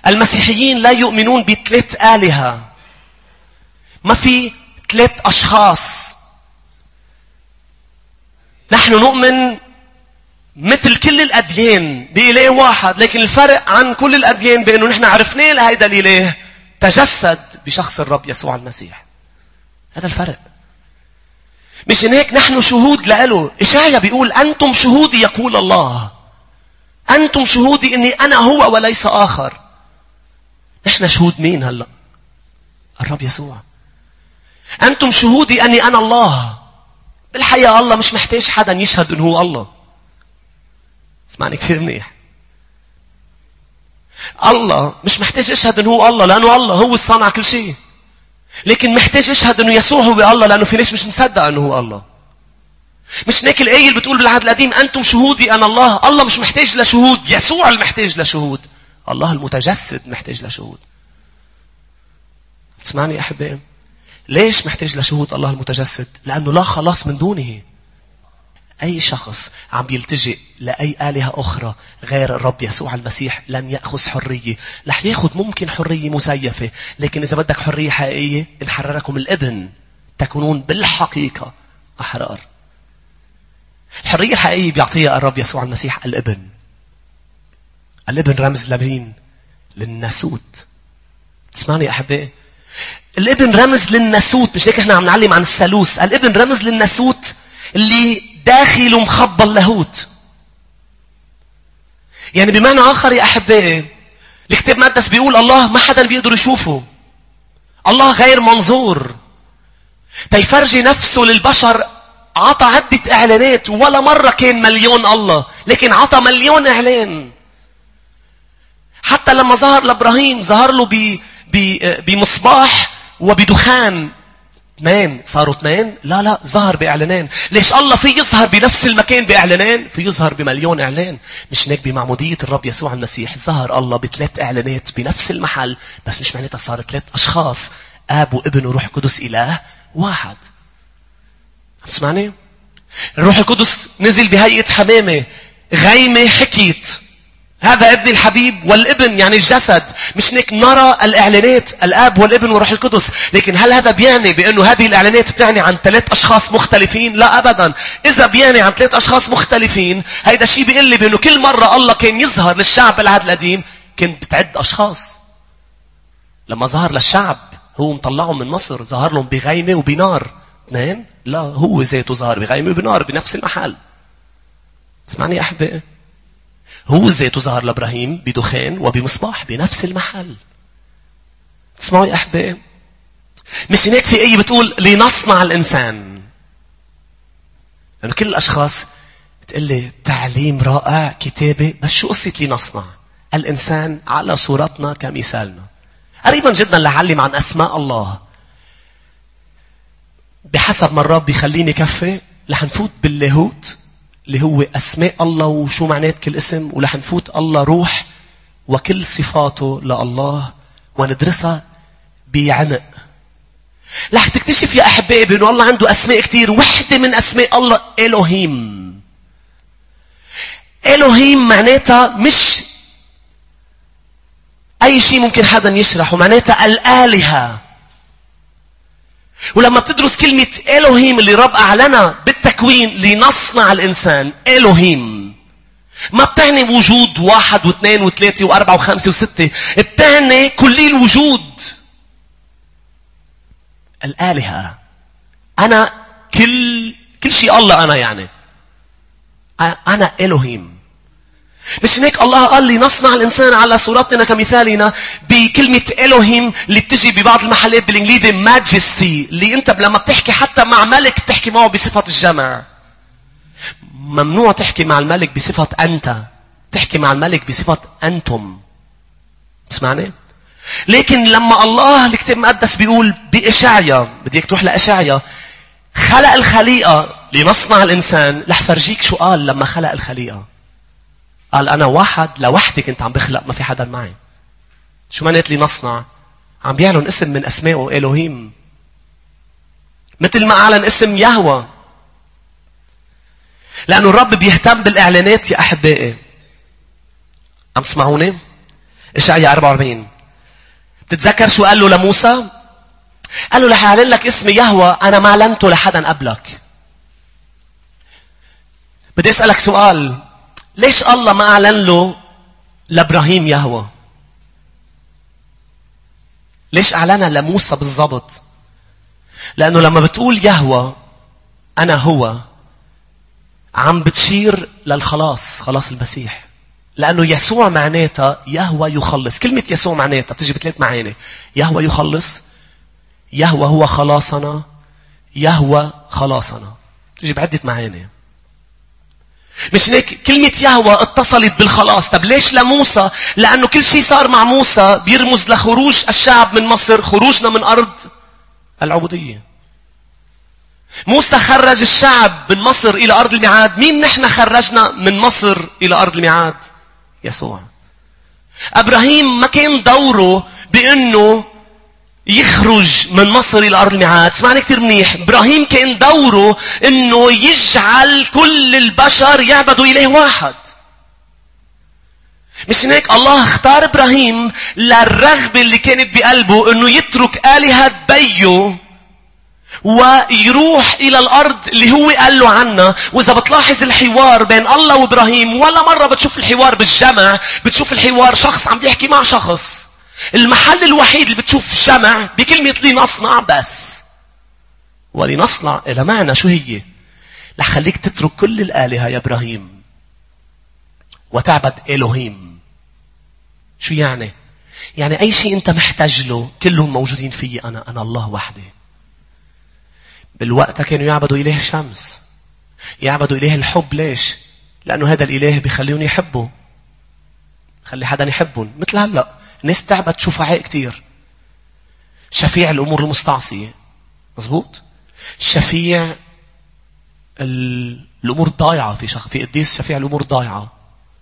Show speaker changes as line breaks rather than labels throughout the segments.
المسيحيين لا يؤمنون بثلاث آلهة. ما في ثلاث أشخاص. نحن نؤمن مثل كل الأديان بإله واحد، لكن الفرق عن كل الأديان بأنه نحن عرفناه لهيدا الإله تجسد بشخص الرب يسوع المسيح. هذا الفرق. مشان هيك نحن شهود له. إشعيا بيقول أنتم شهودي يقول الله. أنتم شهودي إني أنا هو وليس آخر. نحن شهود مين هلأ؟ الرب يسوع. أنتم شهودي أني أنا الله. بالحقيقة الله مش محتاج حدا يشهد إنه هو الله. اسمعني كثير منيح. الله مش محتاج يشهد إنه هو الله، لأنه الله هو الصانع كل شيء. لكن محتاج يشهد إنه يسوع هو الله، لأنه في ناس مش مصدق إنه هو الله. مش هيك الآية اللي بتقول بالعهد القديم أنتم شهودي أنا الله. الله مش محتاج لشهود، يسوع المحتاج لشهود. الله المتجسد محتاج لشهود. تسمعني يا أحبائي؟ ليش محتاج لشهود الله المتجسد؟ لأنه لا خلاص من دونه. أي شخص عم يلتجئ لأي آلهة أخرى غير الرب يسوع المسيح لن يأخذ حرية. رح يأخذ ممكن حرية مزيفة، لكن إذا بدك حرية حقيقية إن حرركم الابن تكونون بالحقيقة أحرار. الحرية الحقيقية بيعطيها الرب يسوع المسيح الابن. الابن رمز لمين؟ للناسوت. تسمعني يا أحبائي؟ الابن رمز للناسوت. مش هيك احنا عم نعلم عن الثالوث. الابن رمز للناسوت اللي داخل ومخبى اللاهوت. يعني بمعنى آخر يا أحبائي، الكتاب المقدس بيقول الله ما حدا بيقدر يشوفه. الله غير منظور. تيفرجي نفسه للبشر عطى عدة إعلانات، ولا مرة كان مليون الله، لكن عطى مليون إعلان. حتى لما ظهر لإبراهيم ظهر له بمصباح وبدخان. 2 صاروا 2؟ لا ظهر بإعلانين. ليش الله في يظهر بنفس المكان بإعلانين؟ في يظهر بمليون إعلان. مش هيك بمعمودية الرب يسوع المسيح ظهر الله ب3 إعلانات بنفس المحل، بس مش معناتها صار 3 أشخاص، آب وابن وروح قدس إله واحد. تسمعني؟ الروح القدس نزل بهيئة حمامة غيمة حكيت هذا ابن الحبيب، والابن يعني الجسد. مش هيك نرى الإعلانات الآب والابن والروح القدس. لكن هل هذا بيعني بأنه هذه الإعلانات بتعني عن 3 أشخاص مختلفين؟ لا أبدا. إذا بيعني عن 3 أشخاص مختلفين، هيدا الشيء بيقول لي بأنه كل مرة الله كان يظهر للشعب بالعهد القديم كان بتعد أشخاص. لما ظهر للشعب هو مطلعهم من مصر ظهر لهم بغيمة وبنار. 2؟ لا، هو ذاته ظهر بغيمة وبنار بنفس المحل. تسمعني يا أحبائي؟ هو ذاته ظهر لإبراهيم بدخان وبمصباح بنفس المحل. تسمعوا يا أحبائي؟ مش هناك في آية بتقول لنصنع الإنسان. لأنه كل الأشخاص بتقول لي تعليم رائع كتابة، بس شو قصة لنصنع الإنسان على صورتنا كمثالنا؟ قريبا جدا لعلم عن أسماء الله. بحسب ما الرب بيخليني كفي رح نفوت باللاهوت اللي هو أسماء الله وشو معنات كل اسم، ورح نفوت الله روح وكل صفاته لله وندرسها بعمق. رح تكتشف يا أحبائي بأنه الله عنده أسماء كتير. وحدة من أسماء الله إلهيم. إلهيم معناتها مش أي شيء ممكن حدا يشرحه، معناتها الآلهة. ولما بتدرس كلمة إلهيم اللي رب أعلنها بالتكوين لنصنع الإنسان، إلهيم ما بتعني وجود 1 و2 و3 و4 و5 و6، بتعني كل الوجود. الآلهة. أنا كل شيء الله. أنا يعني أنا إلهيم. مش هيك الله قال لي نصنع الإنسان على صورتنا كمثالنا بكلمة إلهيم اللي بتجي ببعض المحلات بالإنجليزي ماجستي، اللي أنت لما بتحكي حتى مع ملك بتحكي معه بصفة الجمع. ممنوع تحكي مع الملك بصفة أنت، تحكي مع الملك بصفة أنتم. تسمعني؟ لكن لما الله الكتاب المقدس بيقول بإشعيا، بديك تروح لإشعيا، خلق الخليقة لنصنع الإنسان. رح فرجيك شو قال لما خلق الخليقة. قال أنا واحد لوحدي كنت عم بخلق، ما في حدا معي. شو معنات لي نصنع؟ عم بيعلن اسم من أسمائه إلهيم، مثل ما أعلن اسم يهوه. لأنه الرب بيهتم بالإعلانات يا أحبائي. عم تسمعوني؟ إشعياء 44. تتذكر شو قال له لموسى؟ قال له رح أعلن لك اسم يهوه أنا ما أعلنته لحدا قبلك. بدي أسألك سؤال، ليش الله ما أعلن له لإبراهيم يهوه؟ ليش أعلنها لموسى بالضبط؟ لأنه لما بتقول يهوه أنا هو، عم بتشير للخلاص، خلاص المسيح. لأنه يسوع معناتها يهوه يخلص. كلمة يسوع معناتها بتجي بثلاث معاني: يهوه يخلص، يهوه هو خلاصنا، يهوه خلاصنا. بتجي بعدة معاني. مش هيك كلمة يهوه اتصلت بالخلاص. طب ليش لموسى؟ لأنه كل شيء صار مع موسى بيرمز لخروج الشعب من مصر، خروجنا من أرض العبودية. موسى خرج الشعب من مصر إلى أرض الميعاد. مين نحن خرجنا من مصر إلى أرض الميعاد؟ يسوع. إبراهيم ما كان دوره بأنه يخرج من مصر إلى أرض الميعاد. اسمعني كتير منيح. إبراهيم كان دوره أنه يجعل كل البشر يعبدوا إله واحد. مش هيك الله اختار إبراهيم للرغبة اللي كانت بقلبه أنه يترك آلهة بيه ويروح إلى الأرض اللي هو قال له عنها. وإذا بتلاحظ الحوار بين الله وإبراهيم، ولا مرة بتشوف الحوار بالجمع، بتشوف الحوار شخص عم بيحكي مع شخص. المحل الوحيد اللي بتشوف جمع بكلمة لنصنع بس. ولنصنع إلى معنى شو هي؟ رح خليك تترك كل الآلهة يا إبراهيم وتعبد إلهيم. شو يعني؟ يعني أي شيء أنت محتاج له كلهم موجودين فيه. أنا الله وحدي. بالوقت كانوا يعبدوا إله الشمس، يعبدوا إله الحب. ليش؟ لأنه هذا الإله بيخليهم يحبوا، خلي حدا يحبهم. مثل هلأ الناس بتعبد شفعاء كتير. شفيع الأمور المستعصية، مزبوط. شفيع الأمور الضايعة. في قديس شفيع الأمور الضايعة.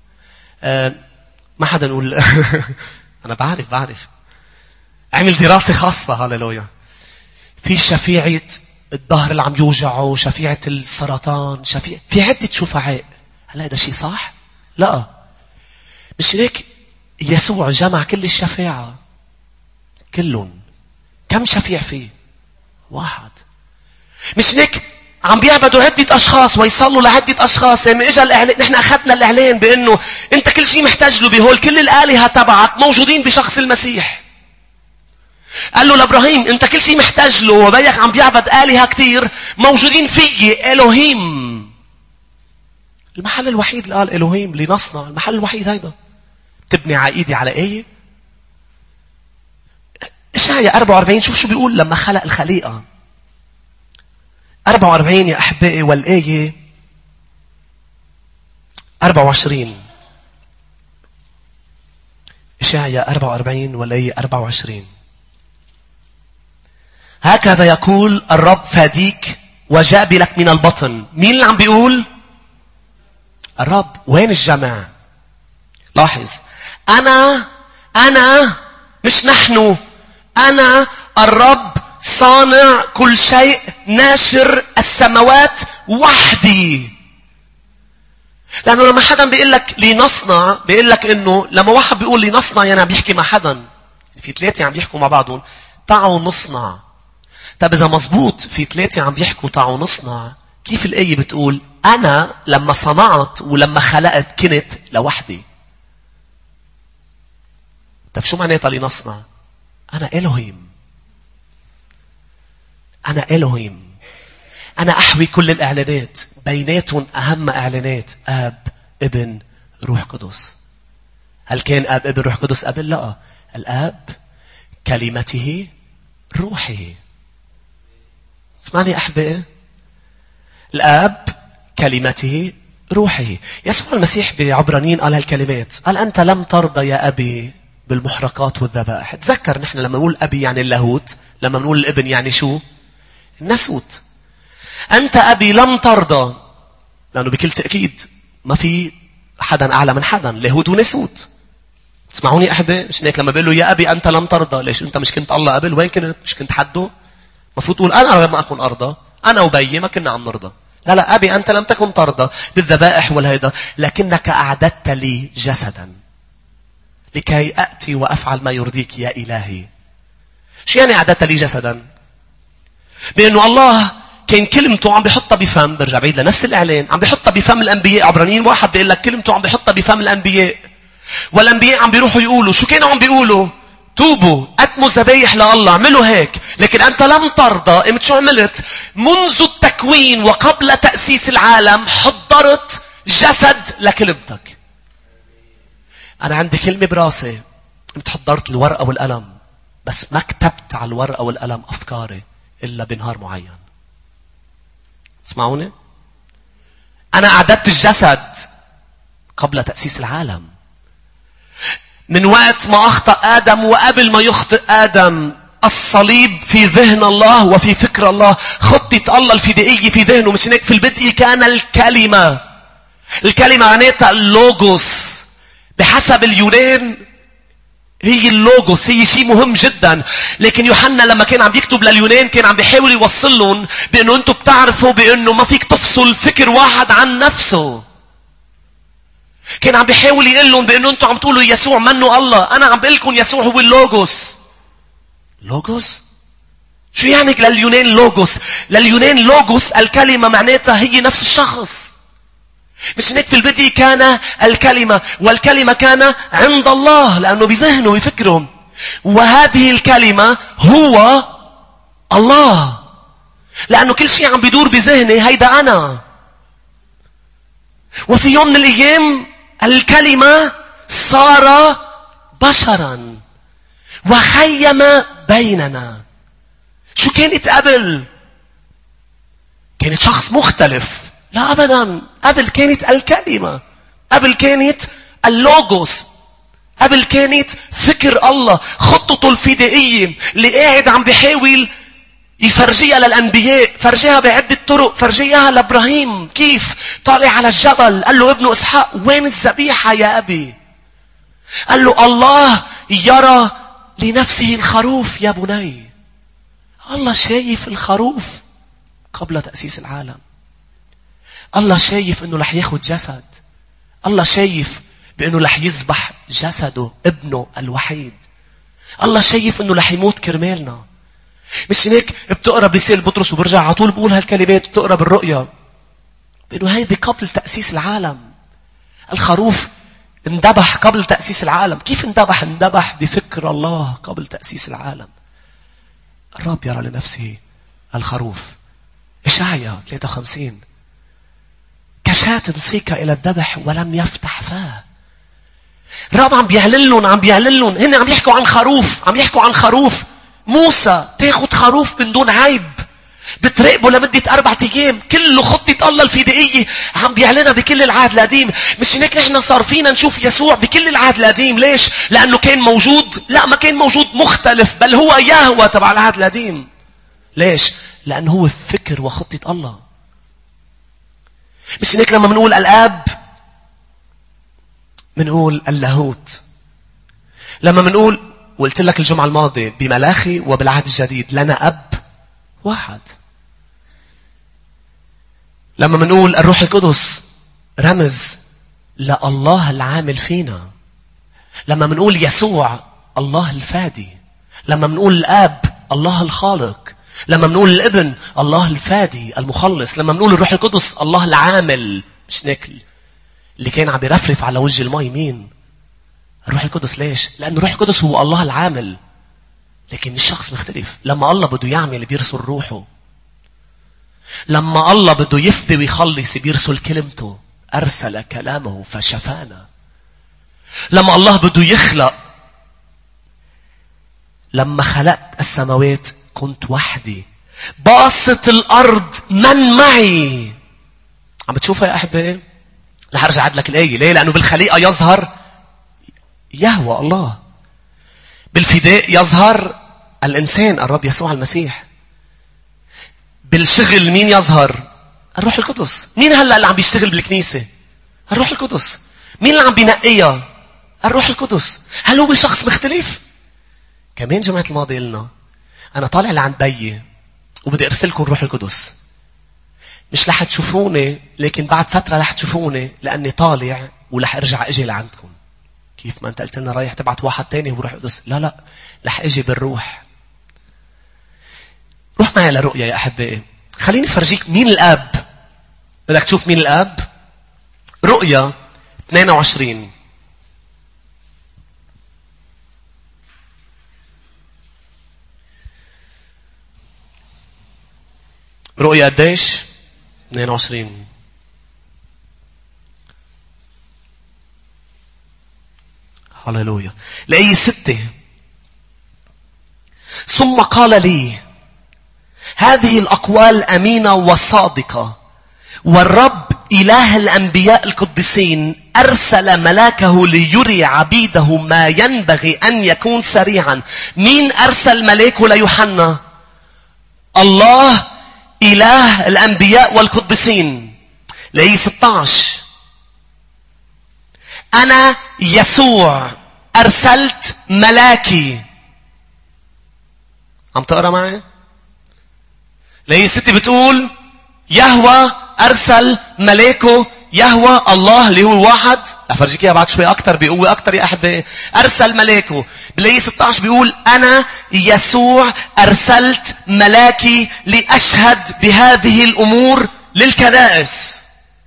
ما حدا نقول أنا بعرف عمل دراسة خاصة. هاليلويا. في شفيعة الظهر اللي عم يوجعه، شفيعة السرطان، في عدة شفعاء. هل هذا شيء صح؟ لا. مش هيك يسوع جمع كل الشفاعة كلهم. كم شفيع فيه؟ واحد. مش هيك عم بيعبدوا عدة أشخاص ويصلوا لعدة أشخاص. يعني إجا الإعلان، نحن أخذنا الإعلان بأنه أنت كل شيء محتاج له بهول. كل الآلهة تبعك موجودين بشخص المسيح. قال له لإبراهيم أنت كل شيء محتاج له، وبيك عم بيعبد آلهة كتير موجودين فيه. إلهيم. المحل الوحيد اللي قال إلهيم لنصنع، المحل الوحيد هيدا. تبني عقيدة على آية. إشعياء 44 شوف شو بيقول لما خلق الخليقة. 44 يا أحبائي، والآية 24. إشعياء 44 والآية 24. هكذا يقول الرب فاديك وجابلك من البطن. مين اللي عم بيقول؟ الرب. وين الجمع؟ لاحظ. أنا مش نحن. أنا الرب صانع كل شيء، ناشر السماوات وحدي. لأنه لما حدا بيقول لك لنصنع، بيقول لك إنه لما واحد بيقول لنصنع يعني عم بيحكي مع حدا. في ثلاثة عم بيحكوا مع بعضهم، تعالوا نصنع. طب إذا مزبوط في ثلاثة عم بيحكوا تعالوا نصنع، كيف الآية بتقول أنا لما صنعت ولما خلقت كنت لوحدي؟ طب شو معناتها لنصنع؟ أنا إلهيم. أنا إلهيم. أنا أحوي كل الإعلانات، بيناتهم أهم إعلانات آب ابن روح قدس. هل كان آب ابن روح قدس قبل؟ لا. الآب كلمته روحه. اسمعني أحبائي، الآب كلمته روحه. يسوع المسيح بعبرانيين قال هالكلمات، قال أنت لم ترضى يا أبي بالمحرقات والذبائح. تذكر نحن لما نقول أبي يعني اللاهوت، لما نقول الابن يعني شو؟ الناسوت. أنت أبي لم ترضى، لأنه بكل تأكيد ما في حدا أعلى من حدا، لاهوت وناسوت. تسمعوني أحبائي؟ مش هيك لما بيقول له يا أبي أنت لم ترضى، ليش؟ أنت مش كنت الله قبل؟ وين كنت؟ مش كنت حده؟ مفروض تقول أنا غير ما أكون أرضى، أنا وبيي ما كنا عم نرضى. لا أبي أنت لم تكن ترضى بالذبائح والهيدا، لكنك أعددت لي جسدا لكي أأتي وأفعل ما يرضيك يا إلهي. شو يعني أعددت لي جسدا؟ بأنه الله كان كلمته عم بيحطها بفم، برجع بعيد لنفس الإعلان، عم بيحطها بفم الأنبياء. عبرانيين 1 بيقول لك كلمته عم بيحطها بفم الأنبياء، والأنبياء عم بيروحوا يقولوا. شو كانوا عم بيقولوا؟ توبوا، قدموا ذبايح لله، اعملوا هيك. لكن أنت لم ترضى. قمت شو عملت؟ منذ التكوين وقبل تأسيس العالم حضرت جسد لكلمتك. أنا عندي كلمة براسي، قمت حضرت الورقة والقلم، بس ما كتبت على الورقة والقلم أفكاري إلا بنهار معين. اسمعوني، أنا أعددت الجسد قبل تأسيس العالم. من وقت ما أخطأ آدم وقبل ما يخطئ آدم، الصليب في ذهن الله وفي فكر الله. خطة الله الفدائية في ذهنه. مش هيك؟ في البدء كان الكلمة. الكلمة معناتها اللوغوس. بحسب اليونان هي اللوغوس، هي شيء مهم جدا. لكن يوحنا لما كان عم يكتب لليونان كان عم بيحاول يوصل لهم بأنه أنتم بتعرفوا بأنه ما فيك تفصل فكر واحد عن نفسه. كان عم بيحاول يقول لهم بأنه أنتم عم تقولوا يسوع منه الله. أنا عم بقول لكم يسوع هو اللوغوس. لوغوس؟ شو يعني لليونان لوغوس؟ لليونان لوغوس الكلمة معناتها هي نفس الشخص. مش هيك؟ في البدء كان الكلمة، والكلمة كان عند الله، لأنه بذهنه ويفكره. وهذه الكلمة هو الله، لأنه كل شيء عم بيدور بذهني هيدا أنا. وفي يوم من الأيام الكلمة صار بشرا وخيم بيننا. شو كانت قبل؟ كانت شخص مختلف. لا أبدا. قبل كانت الكلمة، قبل كانت اللوغوس، قبل كانت فكر الله، خطته الفدائية اللي قاعد عم بيحاول يفرجيها للأنبياء. فرجيها بعدة طرق. فرجيها لإبراهيم كيف طالع على الجبل قال له ابنه إسحاق وين الذبيحة يا أبي؟ قال له الله يرى لنفسه الخروف يا بني. الله شايف الخروف قبل تأسيس العالم. الله شايف انه رح ياخد جسد. الله شايف بانه رح يذبح جسده ابنه الوحيد. الله شايف انه رح يموت كرمالنا. مش هيك بتقرا برسالة بطرس وبرجع على طول بقول هالكلمات. بتقرا بالرؤيا بانه هيدي قبل تأسيس العالم. الخروف اندبح قبل تأسيس العالم. كيف اندبح؟ اندبح بفكر الله قبل تأسيس العالم. الرب يرى لنفسه الخروف. إشعياء 53 كشاة سيك إلى الذبح ولم يفتح فاه. الرب عم بيعلن لهم. هن عم يحكوا عن خروف. عم يحكوا عن خروف. موسى تاخد خروف من دون عيب. بتراقبه لمدة 4 أيام. كله خطة الله الفدائية عم بيعلنها بكل العهد القديم. مش هيك نحن صار فينا نشوف يسوع بكل العهد القديم؟ ليش؟ لأنه كان موجود؟ لا، ما كان موجود مختلف، بل هو يهوه تبع العهد القديم. ليش؟ لأنه هو فكر وخطة الله. مش هيك لما منقول الآب منقول اللاهوت. لما منقول، وقلت لك الجمعة الماضية بملاخي وبالعهد الجديد لنا أب واحد. لما منقول الروح القدس رمز لله العامل فينا. لما منقول يسوع الله الفادي. لما منقول الآب الله الخالق. لما منقول الابن الله الفادي المخلص. لما منقول الروح القدس الله العامل. مش ناكل اللي كان عم يرفرف على وجه الماء مين؟ الروح القدس. ليش؟ لأن الروح القدس هو الله العامل، لكن الشخص مختلف. لما الله بده يعمل بيرسل روحه. لما الله بده يفدي ويخلص بيرسل كلمته. أرسل كلامه فشفانا. لما الله بده يخلق، لما خلقت السماوات كنت وحدي باسط الأرض من معي. عم بتشوفها يا أحبائي؟ رح أرجع أعد لك الآية. ليه؟ لأنه بالخليقة يظهر يهوه الله. بالفداء يظهر الإنسان الرب يسوع المسيح. بالشغل مين يظهر؟ الروح القدس. مين هلأ اللي عم بيشتغل بالكنيسة؟ الروح القدس. مين اللي عم بينقيها؟ الروح القدس. هل هو شخص مختلف؟ كمان جمعة الماضي قلنا أنا طالع لعند بيي وبدي أرسلكم الروح القدس. مش رح تشوفوني، لكن بعد فترة رح تشوفوني لأني طالع ورح أرجع أجي لعندكم. كيف ما أنت قلت لنا رايح تبعت واحد تاني وروح القدس؟ لا رح أجي بالروح. روح معي لرؤيا يا أحبائي. خليني فرجيك مين الآب. بدك تشوف مين الآب؟ رؤيا 22. رؤيا قديش؟ 22. هللويا. لأي 6. ثم قال لي: هذه الأقوال أمينة وصادقة، والرب إله الأنبياء القديسين أرسل ملاكه ليري عبيده ما ينبغي أن يكون سريعا. مين أرسل ملاكه ليوحنا؟ الله إله الأنبياء والقديسين. لأي 16: أنا يسوع أرسلت ملاكي. عم تقرأ معي؟ لأي 6 بتقول يهوه أرسل ملاكه. يهوه الله اللي هو واحد. أفرجيك إياها بعد شوي أكتر بقوة أكتر يا أحبائي. أرسل ملاكه. بلاقي 16 بيقول: أنا يسوع أرسلت ملاكي لأشهد بهذه الأمور للكنائس.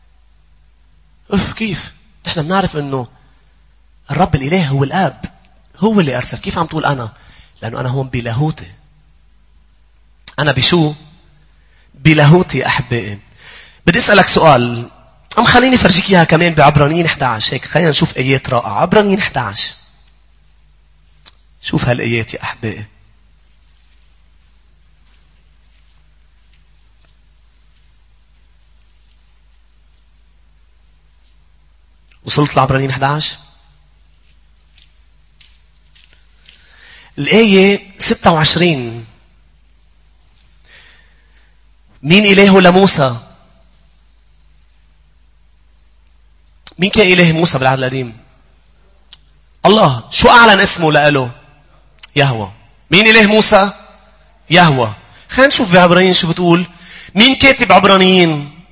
كيف؟ نحن بنعرف إنه الرب الإله هو الآب، هو اللي أرسل. كيف عم تقول أنا؟ لأنه أنا هون بلاهوتي. أنا بشو؟ بلاهوتي أحبائي. بدي أسألك سؤال. خليني فرجيك إياها كمان بعبرانيين 11. هيك خلينا نشوف آيات رائعة. عبرانيين 11. شوف هالآيات يا أحبائي. وصلت لعبرانيين 11. الآية 26. مين إلهه لموسى؟ مين كان إله موسى بالعهد القديم؟ الله. شو أعلن اسمه لأله؟ يهوه. مين إله موسى؟ يهوه. خلينا نشوف بعبرانيين شو بتقول. مين كاتب عبرانيين؟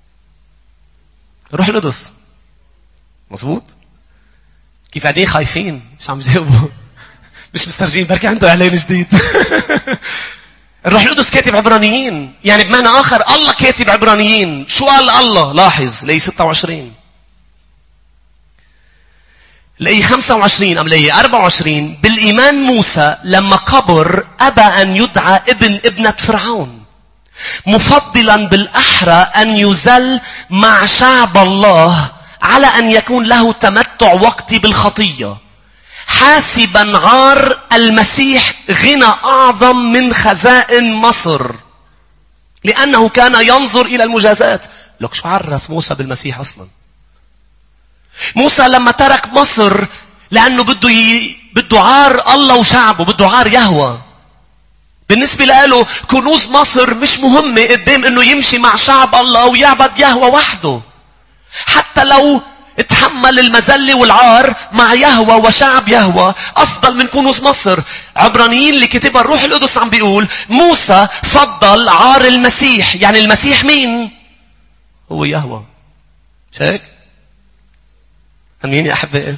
روح القدس. مظبوط؟ كيف قاعدين خايفين مش عم يجاوبوا؟ مش مسترجين بركي عنده إعلان جديد. الروح القدس كاتب عبرانيين. يعني بمعنى آخر الله كاتب عبرانيين. شو قال الله؟ لاحظ لأي 26. لأي 25 أم لأي 24. بالإيمان موسى لما كبر أبى أن يدعى ابنة فرعون، مفضلا بالأحرى أن يزل مع شعب الله على أن يكون له تمتع وقتي بالخطية، حاسبا عار المسيح غنى أعظم من خزائن مصر، لأنه كان ينظر إلى المجازات. لك شو عرف موسى بالمسيح أصلا؟ موسى لما ترك مصر لأنه بده عار الله وشعبه، بده عار يهوه. بالنسبة له كنوز مصر مش مهمة قدام انه يمشي مع شعب الله ويعبد يهوه وحده. حتى لو اتحمل المذلة والعار مع يهوه وشعب يهوه أفضل من كنوز مصر. عبرانيين اللي كتبها الروح القدس عم بيقول موسى فضل عار المسيح. يعني المسيح مين؟ هو يهوه. مش هيك؟ أمين يا أحبائي؟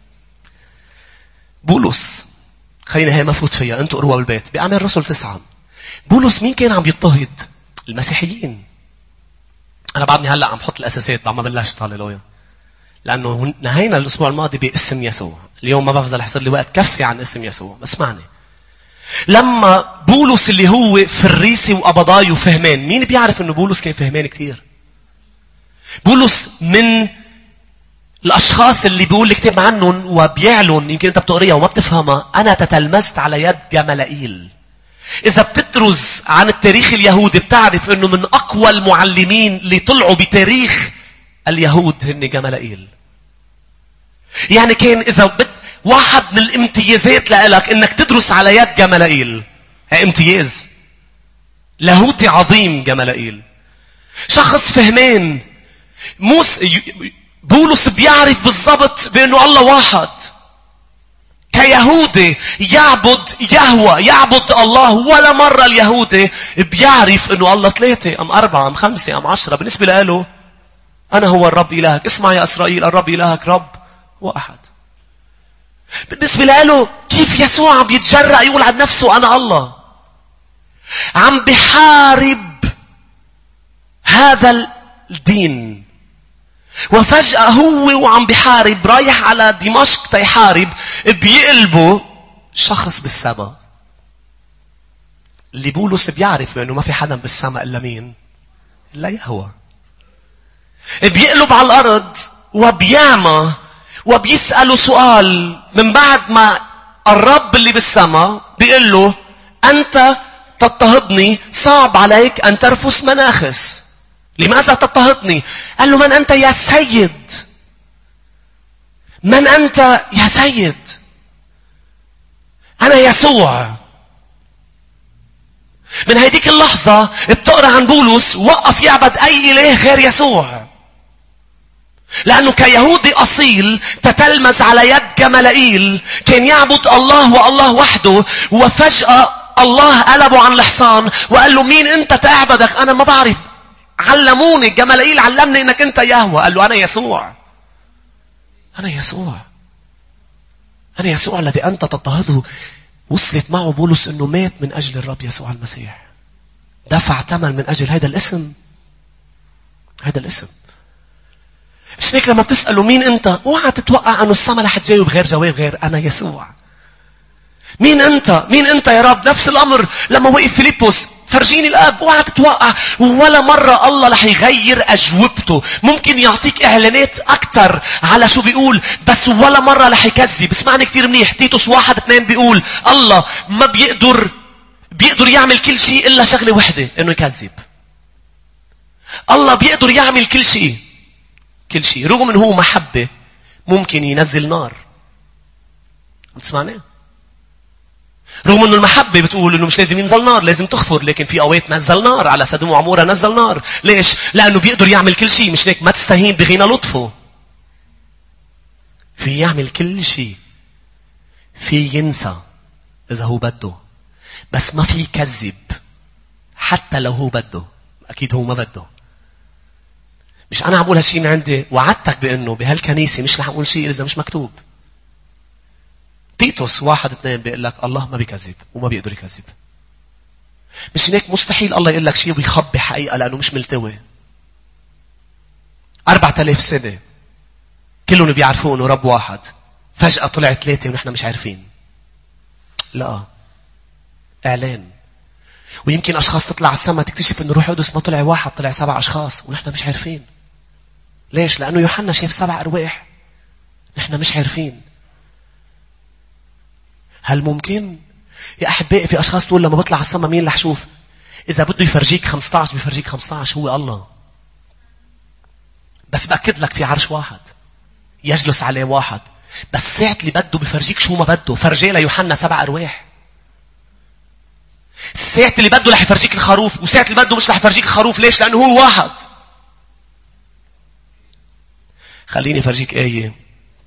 بولس، خلينا هي ما فوت فيها، أنتوا قروها بالبيت. بأعمال الرسل 9. بولس مين كان عم يضطهد؟ المسيحيين. أنا بعدني هلأ عم حط الأساسات بعد ما بلشت. هاليلويا. لأنه نهينا الأسبوع الماضي باسم يسوع. اليوم ما بفضل يحصل لي وقت كفي عن اسم يسوع. بس معني. لما بولس اللي هو فريسي وقبضاي وفهمان، مين بيعرف أنه بولس كان فهمان كتير؟ بولس من الأشخاص اللي بيقول الكتاب عنهم وبيعلن، يمكن أنت بتقريها وما بتفهمها، أنا تتلمذت على يد جمالائيل. إذا بتدرس عن التاريخ اليهودي بتعرف أنه من أقوى المعلمين اللي طلعوا بتاريخ اليهود هن جمالائيل. يعني كان إذا واحد من الامتيازات لك أنك تدرس على يد جمالائيل. امتياز لاهوتي عظيم. جمالائيل شخص فهمان. بولس بيعرف بالضبط بأنه الله واحد. كيهودي يعبد يهوه، يعبد الله. ولا مرة اليهودي بيعرف أنه الله 3 أم 4 أم 5 أم 10. بالنسبة له أنا هو الرب إلهك. اسمع يا إسرائيل، الرب إلهك رب واحد. بالنسبة له كيف يسوع عم يتجرأ يقول عن نفسه أنا الله؟ عم بحارب هذا الدين. وفجأة هو وعم بحارب رايح على دمشق تيحارب، بيقلبه شخص بالسماء. اللي بولس بيعرف بأنه ما في حدا بالسماء إلا مين؟ إلا يهوه. بيقلب على الأرض وبيعمى وبيسأله سؤال. من بعد ما الرب اللي بالسماء بيقول له أنت تضطهدني، صعب عليك أن ترفس مناخس. لماذا تضطهدني؟ قال له من أنت يا سيد؟ من أنت يا سيد؟ أنا يسوع. من هيديك اللحظة بتقرأ عن بولس وقف يعبد أي إله غير يسوع. لأنه كيهودي أصيل تتلمذ على يد جمالائيل كان يعبد الله والله وحده، وفجأة الله قلبه عن الحصان وقال له مين أنت تعبدك؟ أنا ما بعرف، علموني جمالائيل علمني أنك أنت يهوه. قال له أنا يسوع، أنا يسوع، أنا يسوع الذي أنت تضطهده. وصلت معه بولس أنه مات من أجل الرب يسوع المسيح، دفع ثمن من أجل هذا الاسم. هذا الاسم. مش هيك لما بتسأله مين أنت؟ اوعى تتوقع أنه السماء رح تجاوب غير جواب غير أنا يسوع. مين أنت؟ مين أنت يا رب؟ نفس الأمر لما وقف فيليبوس فرجيني الآب. اوعى تتوقع ولا مرة الله رح يغير أجوبته. ممكن يعطيك إعلانات أكتر على شو بيقول، بس ولا مرة رح يكذب. اسمعني كتير منيح. تيتوس 1:2 بيقول الله ما بيقدر يعمل كل شيء إلا شغلة وحدة، إنه يكذب. الله بيقدر يعمل كل شيء، كل شيء. رغم إنه هو محبة ممكن ينزل نار. بتسمعني؟ رغم انه المحبة بتقول انه مش لازم ينزل نار، لازم تغفر، لكن في اوقات نزل نار على سدوم وعمورة. نزل نار. ليش؟ لانه بيقدر يعمل كل شيء. مش هيك؟ ما تستهين بغنى لطفه. في يعمل كل شيء. في ينسى اذا هو بده، بس ما في يكذب حتى لو هو بده. اكيد هو ما بده. مش انا عم بقول هالشيء من عندي. وعدتك بانه بهالكنيسة مش رح اقول شيء اذا مش مكتوب. تيتوس 1:2 بيقول لك الله ما بيكذب وما بيقدر يكذب. مش هيك مستحيل الله يقول لك شيء ويخبي حقيقة لأنه مش ملتوي. 4000 سنة كلهم بيعرفوا انه رب واحد، فجأة طلع 3 ونحن مش عارفين. لا، اعلان. ويمكن اشخاص تطلع على السماء تكتشف انه روح القدس ما طلع واحد، طلع 7 اشخاص ونحن مش عارفين. ليش؟ لانه يوحنا شاف 7 ارواح نحن مش عارفين. هل ممكن؟ يا أحبائي في أشخاص تقول لما بطلع على السماء مين رح شوف؟ إذا بده يفرجيك 15 بيفرجيك 15. هو الله. بس بأكد لك في عرش واحد يجلس عليه واحد، بس ساعة اللي بده بيفرجيك شو ما بده. فرجي ليوحنا 7 أرواح. ساعة اللي بده رح يفرجيك الخروف، وساعة اللي بده مش رح يفرجيك الخروف. ليش؟ لأنه هو واحد. خليني أفرجيك آية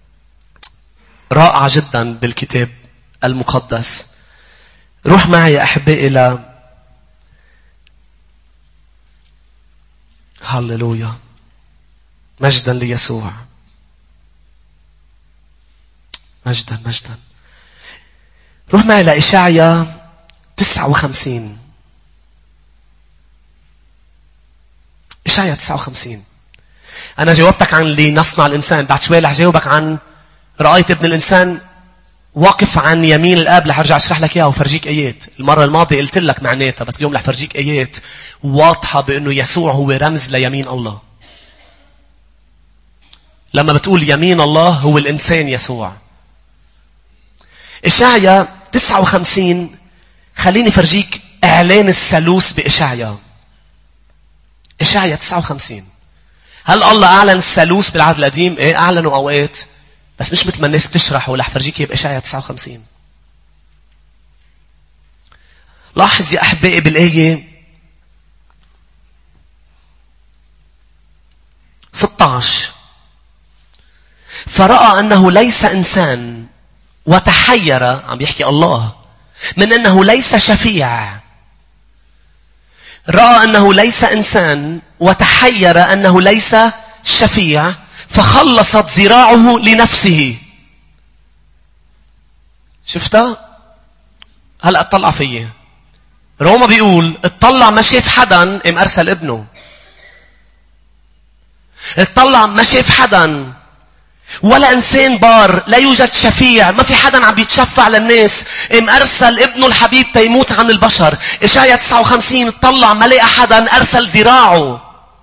رائعة جدا بالكتاب المقدس. روح معي يا أحبائي إلى هللويا، مجدا ليسوع، مجدا مجدا. روح معي إلى إشعيا 59. إشعيا 59. أنا جاوبتك عن اللي نصنع الإنسان. بعد شوي رح جاوبك عن رأيت ابن الإنسان واقف عن يمين الآب. رح أرجع أشرح لك إياها وفرجيك آيات. المرة الماضية قلت لك معناتها، بس اليوم رح فرجيك آيات واضحة بأنه يسوع هو رمز ليمين الله. لما بتقول يمين الله هو الإنسان يسوع. إشعيا 59. خليني فرجيك إعلان الثالوث بإشعيا. إشعيا 59. هل الله أعلن الثالوث بالعهد القديم؟ إيه، أعلنوا أوقات، بس مش مثل ما الناس بتشرحه. رح فرجيك بإشعيا 59. لاحظ يا أحبائي بالآية 16. فرأى أنه ليس إنسان وتحير، عم يحكي الله، من أنه ليس شفيع. رأى أنه ليس إنسان وتحير أنه ليس شفيع، فخلصت ذراعه لنفسه. شفتها؟ هلأ اطلع فيي. روما بيقول اطلع ما شاف حدا ام ارسل ابنه. اطلع ما شاف حدا ولا انسان بار، لا يوجد شفيع، ما في حدا عم بيتشفع للناس، ام ارسل ابنه الحبيب تيموت عن البشر. اشعيا 59 اطلع ما لقى حدا ارسل ذراعه.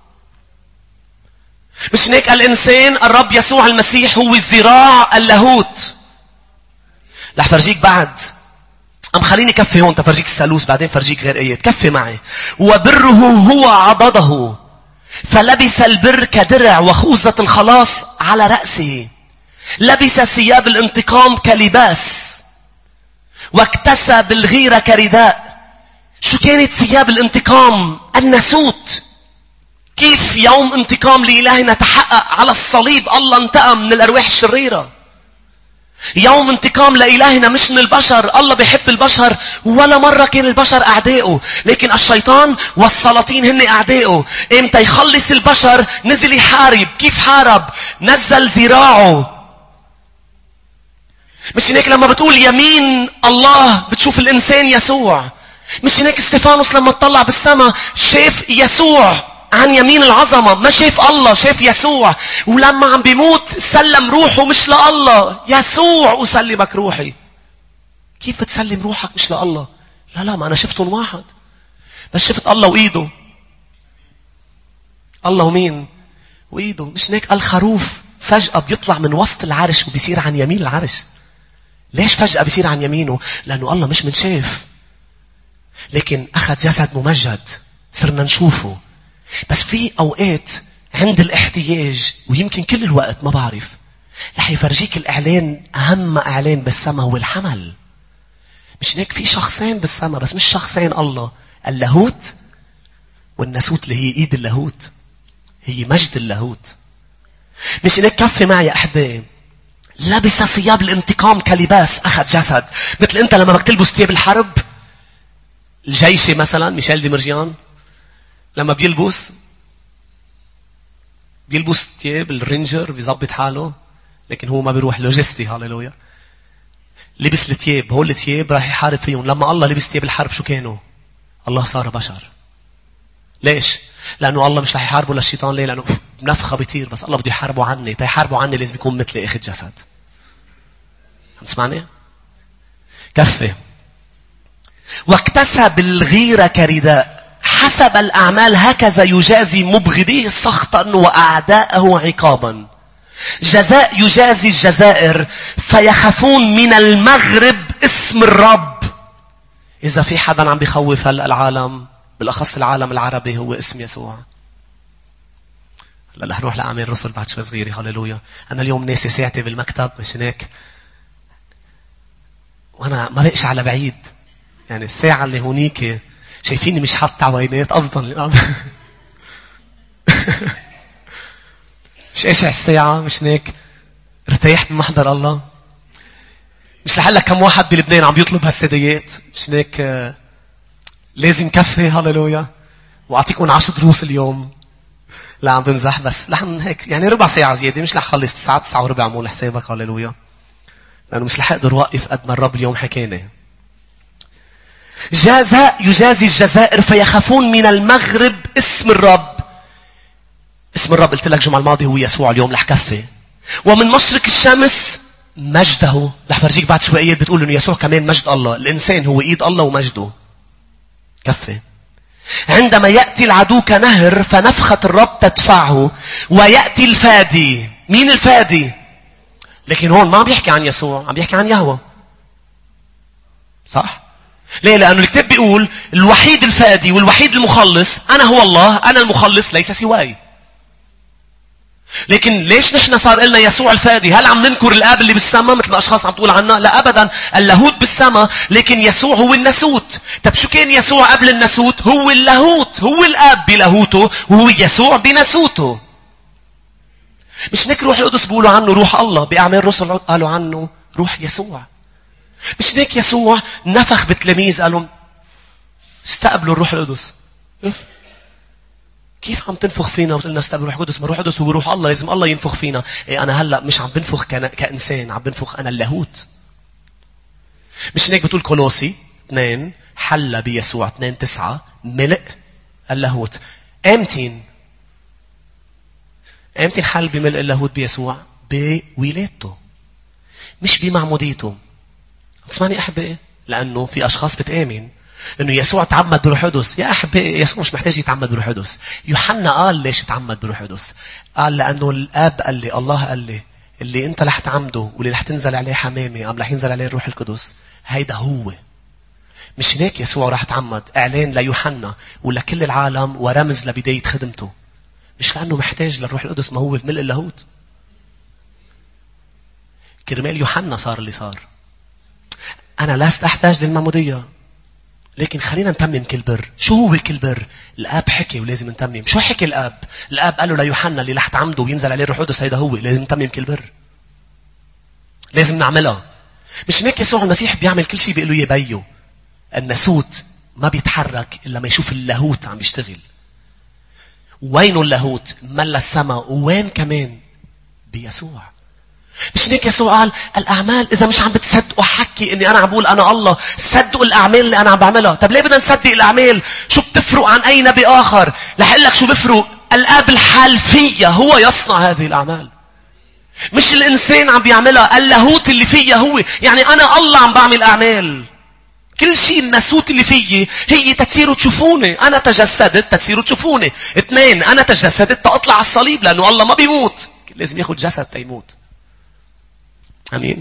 مش هيك الانسان الرب يسوع المسيح هو الذراع اللاهوت. رح فرجيك بعد. خليني كفي هون تفرجيك الثالوث بعدين فرجيك غير ايات. كفي معي. وبره هو عضده فلبس البر كدرع وخوذة الخلاص على رأسه. لبس ثياب الانتقام كلباس واكتسى بالغيرة كرداء. شو كانت ثياب الانتقام؟ الناسوت. كيف يوم انتقام لإلهنا تحقق على الصليب. الله انتقم من الأرواح الشريرة. يوم انتقام لإلهنا مش من البشر. الله بيحب البشر، ولا مرة كان البشر أعدائه، لكن الشيطان والسلاطين هن أعدائه. امتى يخلص البشر نزل يحارب. كيف حارب؟ نزل ذراعه. مش هيك لما بتقول يمين الله بتشوف الإنسان يسوع. مش هيك استفانوس لما اطلع بالسماء شاف يسوع عن يمين العظمة، ما شاف الله، شاف يسوع. ولما عم بيموت سلم روحه مش لله. يسوع أسلمك روحي. كيف بتسلم روحك مش لله؟ لا ما أنا شفتهم واحد، بس شفت الله وإيده. الله ومين؟ وإيده. مش هيك الخروف فجأة بيطلع من وسط العرش وبيصير عن يمين العرش. ليش فجأة بيصير عن يمينه؟ لأنه الله مش منشاف، لكن أخذ جسد ممجد صرنا نشوفه. بس في أوقات عند الاحتياج، ويمكن كل الوقت ما بعرف، رح يفرجيك الإعلان. أهم إعلان بالسماء هو الحمل. مش هيك في شخصين بالسماء، بس مش شخصين الله. اللاهوت والناسوت اللي هي إيد اللاهوت، هي مجد اللاهوت. مش هيك كفي معي يا أحبائي. لبس ثياب الانتقام كلباس، أخذ جسد. مثل أنت لما بدك تلبس ثياب الحرب الجيشي مثلا، ميشيل دي مرجان لما بيلبس ثياب الرينجر بيضبط حاله، لكن هو ما بيروح لوجستي. هاليلويا. لبس الثياب، هول الثياب راح يحارب فيهم. لما الله لبس ثياب الحرب شو كانوا؟ الله صار بشر. ليش؟ لأنه الله مش راح يحاربه للشيطان. ليه؟ لأنه بنفخة بيطير، بس الله بده يحاربوا عني. تيحاربوا عني لازم يكون مثلي أخذ جسد. عم تسمعني؟ كفي. واكتسى بالغيرة كرداء. حسب الأعمال هكذا يجازي مبغضيه سخطا وأعداءه عقابا. جزاء يجازي الجزائر فيخافون من المغرب اسم الرب. إذا في حدا عم بيخوف هلأ العالم، بالأخص العالم العربي، هو اسم يسوع. هلا رح نروح لأعمال الرسل بعد شوي صغيرة. هاليلويا. أنا اليوم ناسي ساعتي بالمكتب، مش هيك؟ وأنا ما بقش على بعيد، يعني الساعة اللي هونيك شايفيني مش حاط عوينات قصدا. مش قاشع الساعة، مش هيك؟ ارتاح من محضر الله. مش لحلك كم واحد بلبنان عم بيطلب هالسديات، مش هيك؟ لازم كفي. هاليلويا. وأعطيكم 10 دروس اليوم. لا عم بمزح، بس لحن هيك يعني ربع ساعة زيادة. مش رح خلص 9 وربع. مو لحسابك. هاليلويا. لأنه مش رح أقدر وقف قد ما الرب اليوم حكينا. جزاء يجازي الجزائر فيخافون من المغرب اسم الرب. اسم الرب قلت لك الجمعة الماضية هو يسوع. اليوم رح كفي. ومن مشرق الشمس مجده. رح فرجيك بعد شوي آيات بتقول إنه يسوع كمان مجد الله. الإنسان هو إيد الله ومجده. كفي. عندما يأتي العدو كنهر فنفخة الرب تدفعه ويأتي الفادي. مين الفادي؟ لكن هون ما عم بيحكي عن يسوع، عم بيحكي عن يهوه. صح؟ ليه؟ لأنه الكتاب بيقول الوحيد الفادي والوحيد المخلص أنا هو الله. أنا المخلص ليس سواي. لكن ليش نحن صار لنا يسوع الفادي؟ هل عم ننكر الآب اللي بالسماء مثل ما أشخاص عم تقول عنا؟ لا أبدا. اللاهوت بالسماء، لكن يسوع هو الناسوت. طب شو كان يسوع قبل الناسوت؟ هو اللاهوت. هو الآب بلاهوته وهو يسوع بناسوته. مش نك روح القدس بيقولوا عنه روح الله. بأعمال الرسل قالوا عنه روح يسوع. مش نك يسوع نفخ بالتلاميذ قالوا استقبلوا الروح القدس. كيف عم تنفخ فينا وتقولنا استقبلوا الروح القدس؟ ما الروح القدس هو روح الله، لازم الله ينفخ فينا. إيه أنا هلأ مش عم بنفخ كإنسان، عم بنفخ أنا اللاهوت. مش هيك بتقول كولوسي 2 حل بيسوع 2:9 ملء اللاهوت. امتين حل بملء اللاهوت بيسوع؟ بولادته مش بمعموديته. تسمعني أحبائي؟ لأنه في أشخاص بتآمن إنه يسوع تعمد بروح القدس. يا أحبائي يسوع مش محتاج يتعمد بروح القدس. يوحنا قال ليش تعمد بروح القدس؟ قال لأنه الآب قال لي، الله قال لي اللي أنت رح تعمده واللي رح تنزل عليه حمامة رح ينزل عليه الروح القدس. هيدا هو. مش هيك يسوع راح تعمد إعلان ليوحنا ولا كل العالم ورمز لبداية خدمته. مش لأنه محتاج للروح القدس، ما هو في ملء اللاهوت. كرمال يوحنا صار اللي صار. أنا لست أحتاج للمعمودية، لكن خلينا نتمم كل بر. شو هو كل بر؟ الآب حكي ولازم نتمم. شو حكي الآب؟ الآب قال له ليوحنا اللي رح تعمده وينزل عليه الروح القدس هيدا هو. لازم نتمم كل بر، لازم نعملها. مش هيك يسوع المسيح بيعمل كل شيء بيقول له يبيه. الناسوت ما بيتحرك إلا ما يشوف اللاهوت عم بيشتغل. وينه اللاهوت؟ ملا السماء. وين كمان؟ بيسوع. مش هيك يسوع قال الأعمال إذا مش عم بتصدقوا حكي إني أنا عم بقول أنا الله، صدقوا الأعمال اللي أنا عم بعملها. طب ليه بدنا نصدق الأعمال؟ شو بتفرق عن أي نبي آخر؟ رح أقول لك شو بفرق. الآب الحال فيا هو يصنع هذه الأعمال، مش الإنسان عم بيعملها. اللاهوت اللي فيا هو. يعني أنا الله عم بعمل أعمال. كل شيء الناسوت اللي فيي هي تتصيروا تشوفوني. أنا تجسدت تتصيروا تشوفوني. 2 أنا تجسدت تأطلع على الصليب، لأنه الله ما بيموت، لازم ياخد جسد تيموت. أمين.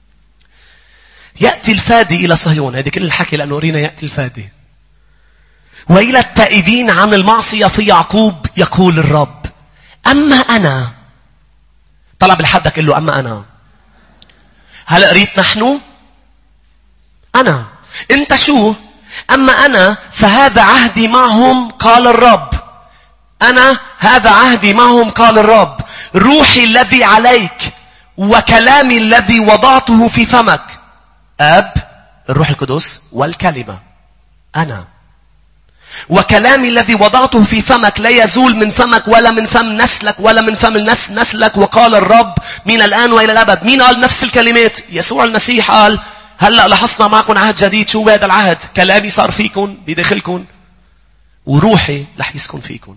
يأتي الفادي إلى صهيون. هذه كل الحكي لأنه أرينا يأتي الفادي. وإلى التائبين عن المعصية في يعقوب يقول الرب أما أنا. طلع بالحدك قل له أما أنا. هل قريت نحن؟ أنا. أنت شو؟ أما أنا فهذا عهدي معهم قال الرب. أنا هذا عهدي معهم قال الرب. روحي الذي عليك وكلامي الذي وضعته في فمك. أب الروح القدس والكلمة. أنا وكلامي الذي وضعته في فمك لا يزول من فمك ولا من فم نسلك ولا من فم نسلك وقال الرب من الآن وإلى الأبد. مين قال نفس الكلمات؟ يسوع المسيح قال هلأ لحصنا معكم عهد جديد. شو هذا العهد؟ كلامي صار فيكم بداخلكم وروحي رح يسكن فيكم.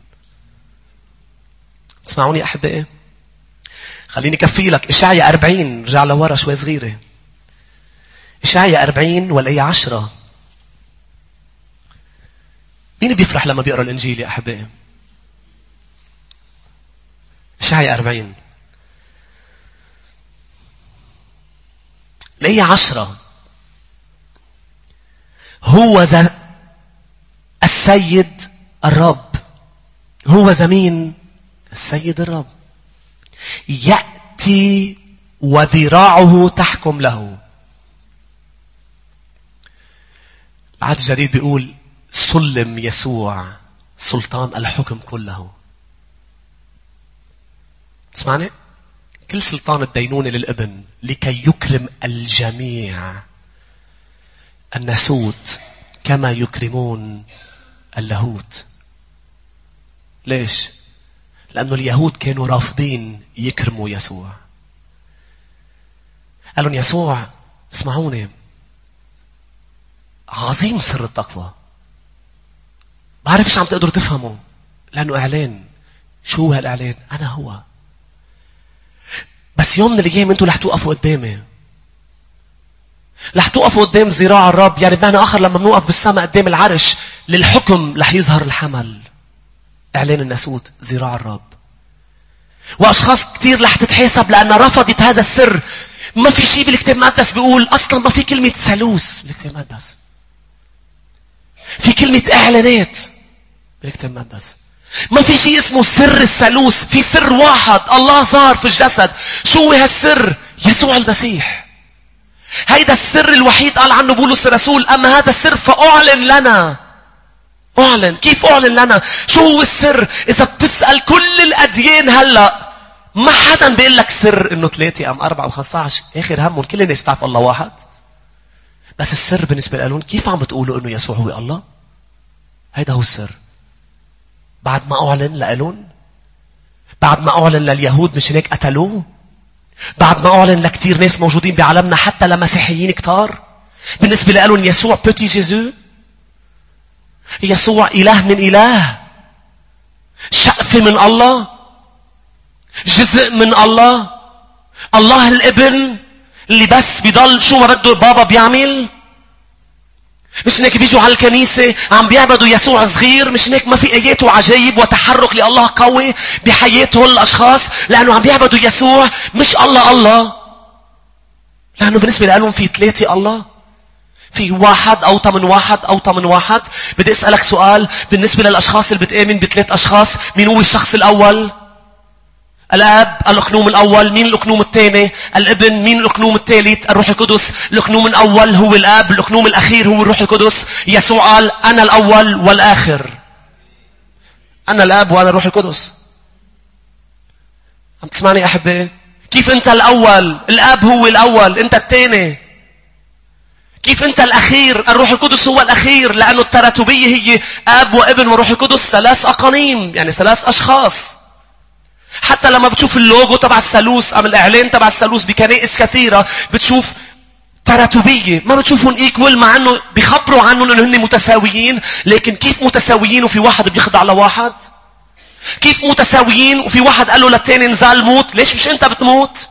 تسمعوني أحبائي؟ خليني كفي لك إشعياء 40. رجع لورا شوي صغيرة. إشعياء 40 والآية 10. مين بيفرح لما بيقرأ الإنجيل يا أحبائي؟ إشعياء 40 الآية 10. هو السيد الرب. هو زمين السيد الرب يأتي وذراعه تحكم له. العهد الجديد بيقول سلم يسوع سلطان الحكم كله. تسمعني؟ كل سلطان الدينونة للابن لكي يكرم الجميع. الناسوت كما يكرمون اللاهوت. ليش؟ لأنه اليهود كانوا رافضين يكرموا يسوع. قالوا يسوع اسمعوني عظيم سر التقوى. بعرفش عم تقدروا تفهموا لأنه إعلان. شو هالإعلان؟ أنا هو. بس يوم من الأيام أنتوا رح توقفوا قدامي. رح توقفوا قدام ذراع الرب. يعني بمعنى آخر لما بنوقف بالسماء قدام العرش للحكم رح يظهر الحمل. إعلان الناسوت ذراع الرب. وأشخاص كتير رح تتحاسب لأن رفضت هذا السر. ما في شيء بالكتاب المقدس بيقول أصلا ما في كلمة ثالوث بالكتاب المقدس. في كلمة إعلانات بالكتاب المقدس. ما في شيء اسمه سر الثالوث. في سر واحد الله ظهر في الجسد. شو هو هالسر؟ يسوع المسيح. هيدا السر الوحيد قال عنه بولس الرسول أما هذا السر فأعلن لنا. أعلن. كيف أعلن لنا؟ شو هو السر؟ إذا بتسأل كل الأديان هلأ ما حدا بيقول لك سر إنه 3 أم 4 أم 15. آخر همهم كل الناس بتعرف الله واحد. بس السر بالنسبة لهم كيف عم بتقولوا إنه يسوع هو الله؟ هيدا هو السر. بعد ما أعلن لألون، بعد ما أعلن لليهود مش هيك قتلوه، بعد ما أعلن لكتير ناس موجودين بعالمنا حتى لمسيحيين كتار، بالنسبة لهم يسوع بوتي جيزو، يسوع إله من إله، شقفة من الله، جزء من الله، الله الابن اللي بس بيضل شو ما بده بابا بيعمل. مش هيك بيجوا على الكنيسة عم بيعبدوا يسوع صغير؟ مش هيك ما في آيات وعجائب وتحرك لله قوي بحياته الأشخاص لأنه عم بيعبدوا يسوع مش الله؟ لأنه بالنسبة لهم في 3 الله، في واحد أو 8 واحد أو 8 واحد. بدي أسألك سؤال، بالنسبة للأشخاص اللي بتآمن ب3 أشخاص، مين هو الشخص الأول؟ الآب، الأقنوم الأول. مين الأقنوم الثاني؟ الابن. مين الأقنوم الثالث؟ الروح القدس. الأقنوم الأول هو الآب، الأقنوم الأخير هو الروح القدس. يسوع قال أنا الأول والآخر، أنا الآب وأنا الروح القدس. عم تسمعني أحبائي؟ كيف أنت الأول؟ الآب هو الأول، أنت الثاني. كيف أنت الأخير؟ الروح القدس هو الأخير، لأنه التراتبية هي آب وابن وروح القدس، 3 أقانيم، يعني 3 أشخاص. حتى لما بتشوف اللوجو تبع الثالوث أم الإعلان تبع الثالوث بكنائس كثيرة بتشوف تراتبية، ما بتشوفهم إيكوال، مع أنه بيخبروا عنهم أنه هن متساويين. لكن كيف متساويين وفي واحد بيخضع لواحد؟ كيف متساويين وفي واحد قال له للتاني نزال موت؟ ليش مش أنت بتموت؟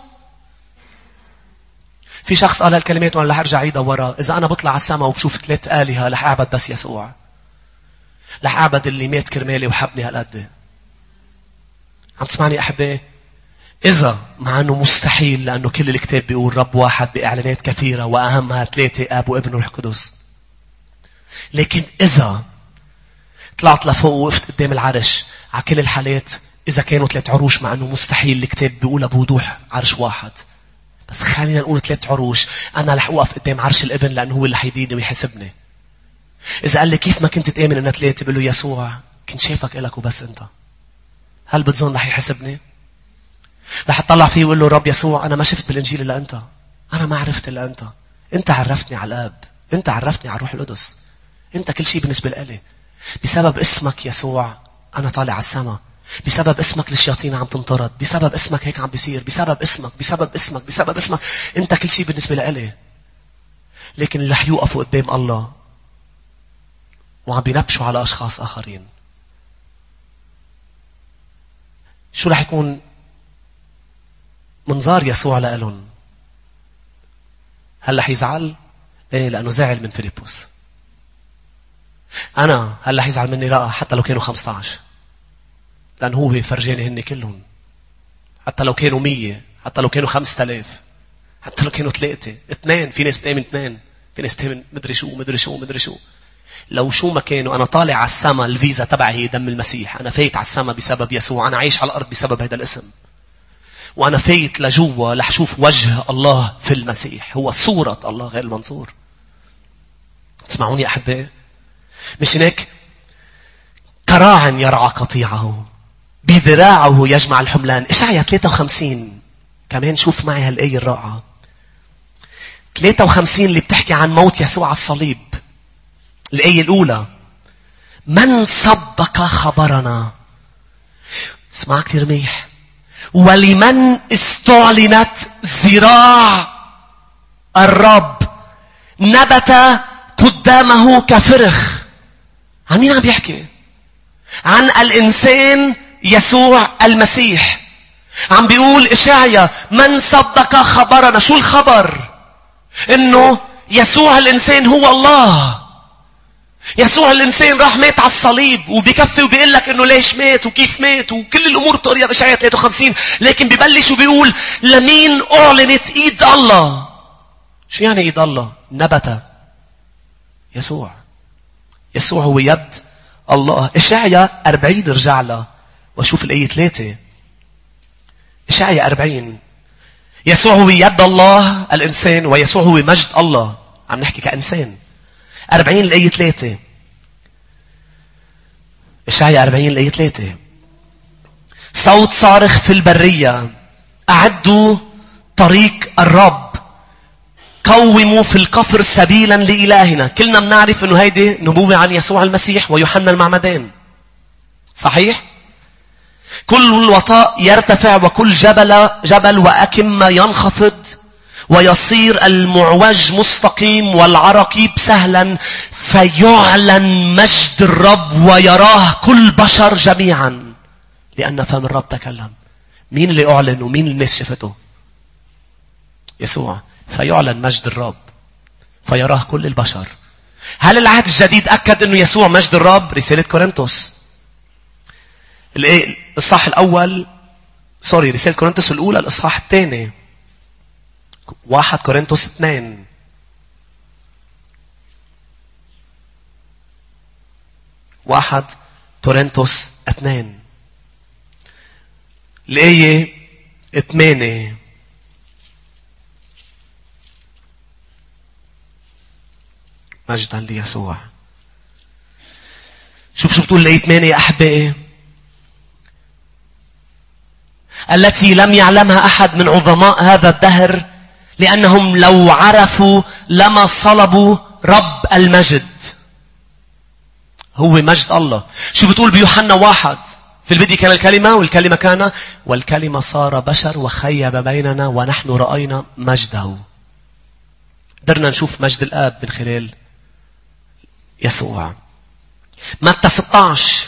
في شخص قال هالكلمات وأنا رح أرجع عيدها ورا. إذا أنا بطلع على السماء وبشوف 3 آلهة رح أعبد بس يسوع، رح أعبد اللي مات كرمالي وحبني هالقد. عم تسمعني أحبائي؟ إذا مع أنه مستحيل، لأنه كل الكتاب بيقول رب واحد بإعلانات كثيرة وأهمها 3 آب وابن وروح القدس. لكن إذا طلعت لفوق ووقفت قدام العرش، على كل الحالات إذا كانوا 3 عروش، مع أنه مستحيل الكتاب بيقولها بوضوح عرش واحد، بس خلينا نقول 3 عروش، أنا رح أوقف قدام عرش الابن لأنه هو اللي حيديني ويحسبني. إذا قال لي كيف ما كنت تآمن أنها 3، بقول له يسوع كنت شايفك إلك وبس أنت. هل بتظن رح يحسبني؟ رح أطلع فيه وقول له رب يسوع أنا ما شفت بالإنجيل إلا أنت، أنا ما عرفت إلا أنت، أنت عرفتني على الآب، أنت عرفتني على الروح القدس، أنت كل شيء بالنسبة لي. بسبب اسمك يسوع أنا طالع على السماء، بسبب اسمك الشياطين عم تنطرد، بسبب اسمك هيك عم بيصير، بسبب اسمك أنت كل شيء بالنسبة لي. لكن اللي رح يوقفوا قدام الله وعم بينبشوا على أشخاص آخرين، شو رح يكون منظار يسوع لهم؟ هل رح يزعل؟ ايه، لأنه زعل من فيليبوس. أنا هل رح يزعل مني؟ لا، حتى لو كانوا 15، لأنه هو فرجاني هن كلهم. حتى لو كانوا 100، حتى لو كانوا 5000، حتى لو كانوا 3 2، في ناس بتآمن 2، في ناس بتآمن مدري شو. لو شو ما كانوا، أنا طالع على السماء، الفيزا تبعي هي دم المسيح. أنا فايت على السماء بسبب يسوع، أنا عايش على الأرض بسبب هذا الاسم، وأنا فايت لجوا لحشوف وجه الله في المسيح، هو صورة الله غير المنظور. تسمعوني أحبائي؟ مش هيك؟ كراع يرعى قطيعه، بذراعه يجمع الحملان. إشعياء 53 كمان شوف معي هالآية الرائعة، 53 اللي بتحكي عن موت يسوع على الصليب. الآية الأولى: من صدق خبرنا. اسمع كتير منيح. ولمن استعلنت ذراع الرب نبت قدامه كفرخ. عن مين عم بيحكي؟ عن الإنسان يسوع المسيح. عم بيقول إشعياء من صدق خبرنا. شو الخبر؟ إنه يسوع الإنسان هو الله. يسوع الإنسان راح مات على الصليب، وبيكفي وبيقول لك إنه ليش مات وكيف مات وكل الأمور بتقريها بإشعياء 53. لكن ببلش وبيقول لمين أعلنت إيد الله. شو يعني إيد الله؟ نبت يسوع. يسوع هو يد الله. إشعياء 40 رجع له وشوف الآية 3. إشعياء 40. يسوع هو يد الله الإنسان، ويسوع هو مجد الله. عم نحكي كإنسان. 40 الآية 3. إشعياء 40 الآية 3. صوت صارخ في البرية، أعدوا طريق الرب، قوموا في القفر سبيلا لإلهنا. كلنا بنعرف إنه هيدي نبوة عن يسوع المسيح ويوحنا المعمدان. صحيح؟ كل الوطاء يرتفع وكل جبل وأكمة ينخفض ويصير المعوج مستقيم والعراقيب سهلا، فيعلن مجد الرب ويراه كل بشر جميعا، لأن فم الرب تكلم. مين اللي أعلن ومين الناس شافته؟ يسوع. فيعلن مجد الرب فيراه كل البشر. هل العهد الجديد أكد أنه يسوع مجد الرب؟ رسالة كورنثوس الإصحاح الأول، رسالة كورنثوس الأولى الإصحاح الثاني، 1 كورنثوس 2. واحد كورنثوس 2 الآية 8. مجدا ليسوع. شوف بتقول الآية 8 يا أحبائي: التي لم يعلمها أحد من عظماء هذا الدهر، لأنهم لو عرفوا لما صلبوا رب المجد. هو مجد الله. شو بتقول بيوحنا 1؟ في البدء كان الكلمة والكلمة كان والكلمة صار بشر وخيب بيننا ونحن رأينا مجده. قدرنا نشوف مجد الآب من خلال يسوع. متى 16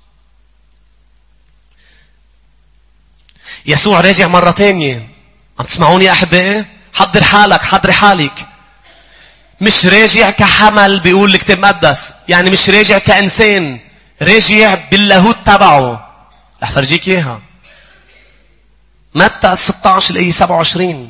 يسوع راجع مرة تانية. عم تسمعوني يا أحبائي؟ حضر حالك، حضر حالك. مش راجع كحمل بيقول الكتاب المقدس، يعني مش راجع كإنسان، راجع باللاهوت تبعه. رح فرجيك إياها. متى 16 الآية 27.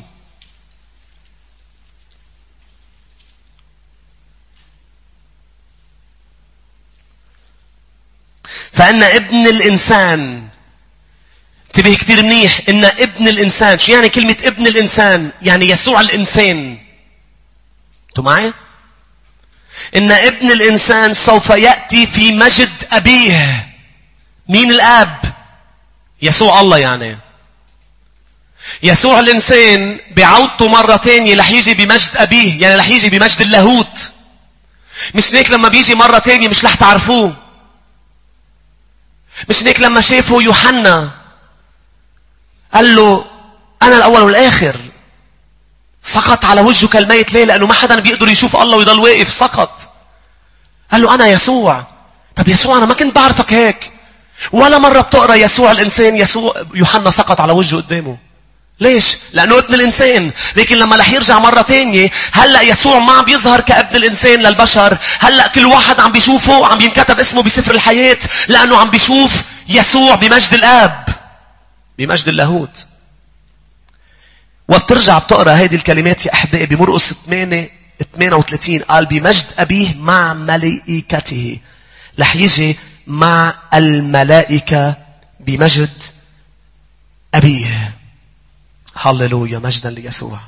فإن ابن الإنسان، انتبه كتير منيح، إن ابن الإنسان، شو يعني كلمة ابن الإنسان؟ يعني يسوع الإنسان. انتوا معي؟ إن ابن الإنسان سوف يأتي في مجد أبيه. مين الآب؟ يسوع الله. يعني يسوع الإنسان بعودته مرة تانية رح يجي بمجد أبيه، يعني رح يجي بمجد اللاهوت. مش هيك لما بيجي مرة تانية مش رح تعرفوه. مش هيك لما شافوا يوحنا قال له أنا الأول والآخر، سقط على وجهه كالميت. ليه؟ لأنه ما حدا بيقدر يشوف الله ويضل واقف، سقط. قال له أنا يسوع. طب يسوع أنا ما كنت بعرفك هيك. ولا مرة بتقرأ يسوع الإنسان يوحنا سقط على وجهه قدامه. ليش؟ لأنه ابن الإنسان. لكن لما رح يرجع مرة تانية، هلأ يسوع ما عم بيظهر كابن الإنسان للبشر. هلأ كل واحد عم بيشوفه، عم ينكتب اسمه بسفر الحياة، لأنه عم بيشوف يسوع بمجد الآب، بمجد اللاهوت. وبترجع بتقرأ هذه الكلمات يا أحبائي بمرقس 8:38. قال بمجد أبيه مع ملائكته. رح يجي مع الملائكة بمجد أبيه. هاللويا، مجدا ليسوع.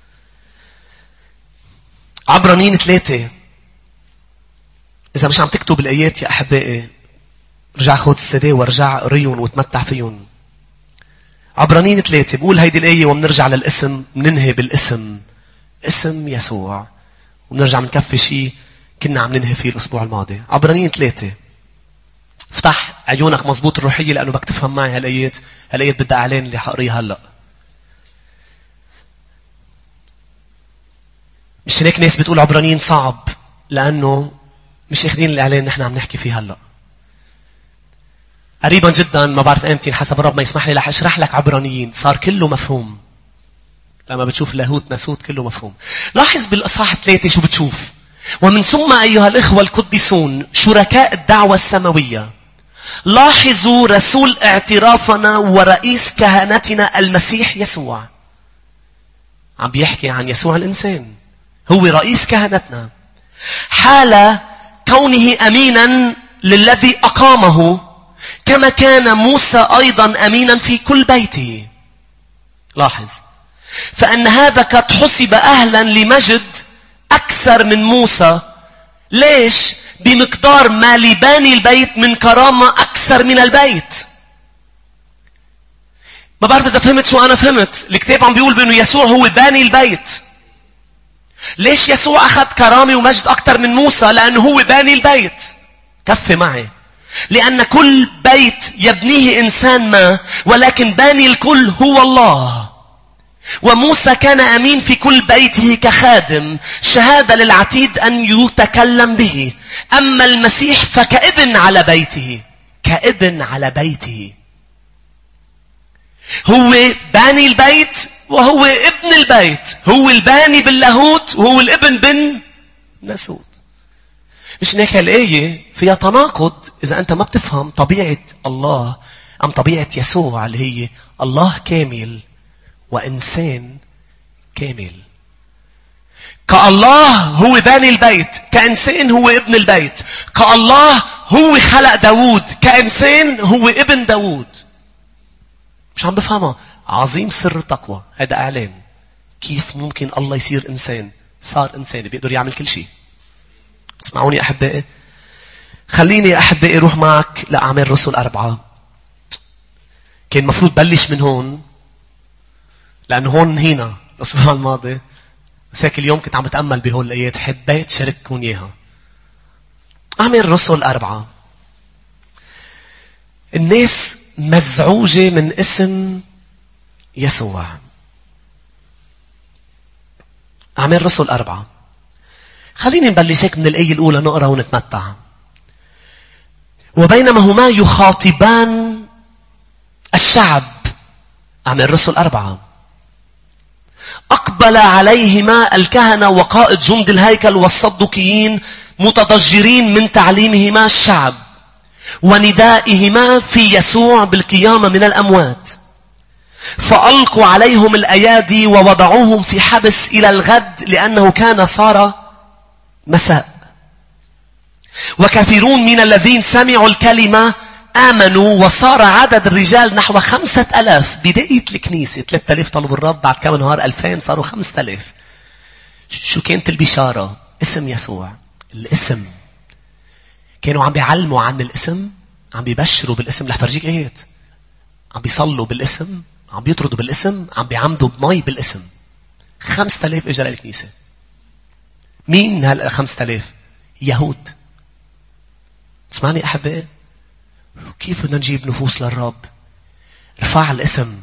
عبرانيين 3. إذا مش عم تكتب الآيات يا أحبائي، رجع خود السداء ورجع قريهم وتمتع فيهم. عبرانيين 3 بقول هيدي الآية ومنرجع للاسم، مننهي بالاسم، اسم يسوع، ومنرجع منكفي شيء كنا عم ننهي فيه الأسبوع الماضي. عبرانيين 3. افتح عيونك مزبوط الروحية لأنه بدك تفهم معي هالآيات. هالآيات بدها إعلان اللي حقريها هلأ. مش هيك ناس بتقول عبرانيين صعب، لأنه مش اخدين الإعلان نحن عم نحكي فيه هلأ. قريبا جدا، ما بعرف امتى حسب الرب ما يسمح لي، رح اشرح لك عبرانيين. صار كله مفهوم لما بتشوف لاهوت ناسوت، كله مفهوم. لاحظ بالإصحاح 3 شو بتشوف: ومن ثم أيها الإخوة القديسون شركاء الدعوة السماوية، لاحظوا رسول اعترافنا ورئيس كهنتنا المسيح يسوع. عم بيحكي عن يسوع الإنسان، هو رئيس كهنتنا، حال كونه أمينا للذي أقامه، كما كان موسى أيضا أمينا في كل بيته. لاحظ: فأن هذا قد حسب أهلا لمجد أكثر من موسى. ليش؟ بمقدار ما لباني البيت من كرامة أكثر من البيت. ما بعرف إذا فهمت شو أنا فهمت. الكتاب عم بيقول بأنه يسوع هو باني البيت. ليش يسوع أخذ كرامة ومجد أكثر من موسى؟ لأنه هو باني البيت. كفي معي. لأن كل بيت يبنيه إنسان ما، ولكن باني الكل هو الله. وموسى كان أمين في كل بيته كخادم، شهادة للعتيد أن يتكلم به. أما المسيح فكابن على بيته، كابن على بيته. هو باني البيت وهو ابن البيت، هو الباني باللاهوت وهو الابن بن ناسوت. مش هيك الآية فيها تناقض إذا أنت ما بتفهم طبيعة الله أم طبيعة يسوع اللي هي الله كامل وإنسان كامل. كالله هو باني البيت، كإنسان هو ابن البيت. كالله هو خلق داود، كإنسان هو ابن داود. مش عم بفهمها. عظيم سر التقوى. هذا إعلان كيف ممكن الله يصير إنسان. صار إنسان بيقدر يعمل كل شيء. اسمعوني أحبائي، خليني أحبائي روح معك لأعمال الرسل 4. كان مفروض بلش من هون لأنه هون هنا الأسبوع الماضي، بس هيك اليوم كنت عم بتأمل بهول الآيات، حبيت شارككم إياها. أعمال الرسل 4. الناس مزعوجة من اسم يسوع. أعمال الرسل 4. خليني نبلش هيك من الآية الأولى نقرأ ونتمتع. وبينما هما يخاطبان الشعب. أعمال الرسل 4. أقبل عليهما الكهنة وقائد جند الهيكل والصدوقيين متضجرين من تعليمهما الشعب وندائهما في يسوع بالقيامة من الأموات. فألقوا عليهم الأيادي ووضعوهم في حبس إلى الغد لأنه كان صار مساء. وكثيرون من الذين سمعوا الكلمة آمنوا وصار عدد الرجال نحو 5000. بداية الكنيسة 3000 طلبوا الرب، بعد كم نهار 2000 صاروا 5000. شو كانت البشارة؟ اسم يسوع. الاسم. كانوا عم بيعلموا عن الاسم، عم بيبشروا بالاسم. رح فرجيك ايات. عم بيصلوا بالاسم، عم بيطردوا بالاسم، عم بيعمدوا بمي بالاسم. 5000 اجى للكنيسة. مين هال 5000؟ يهود. اسمعني أحبائي، كيف بدنا نجيب نفوس للرب؟ ارفع الاسم،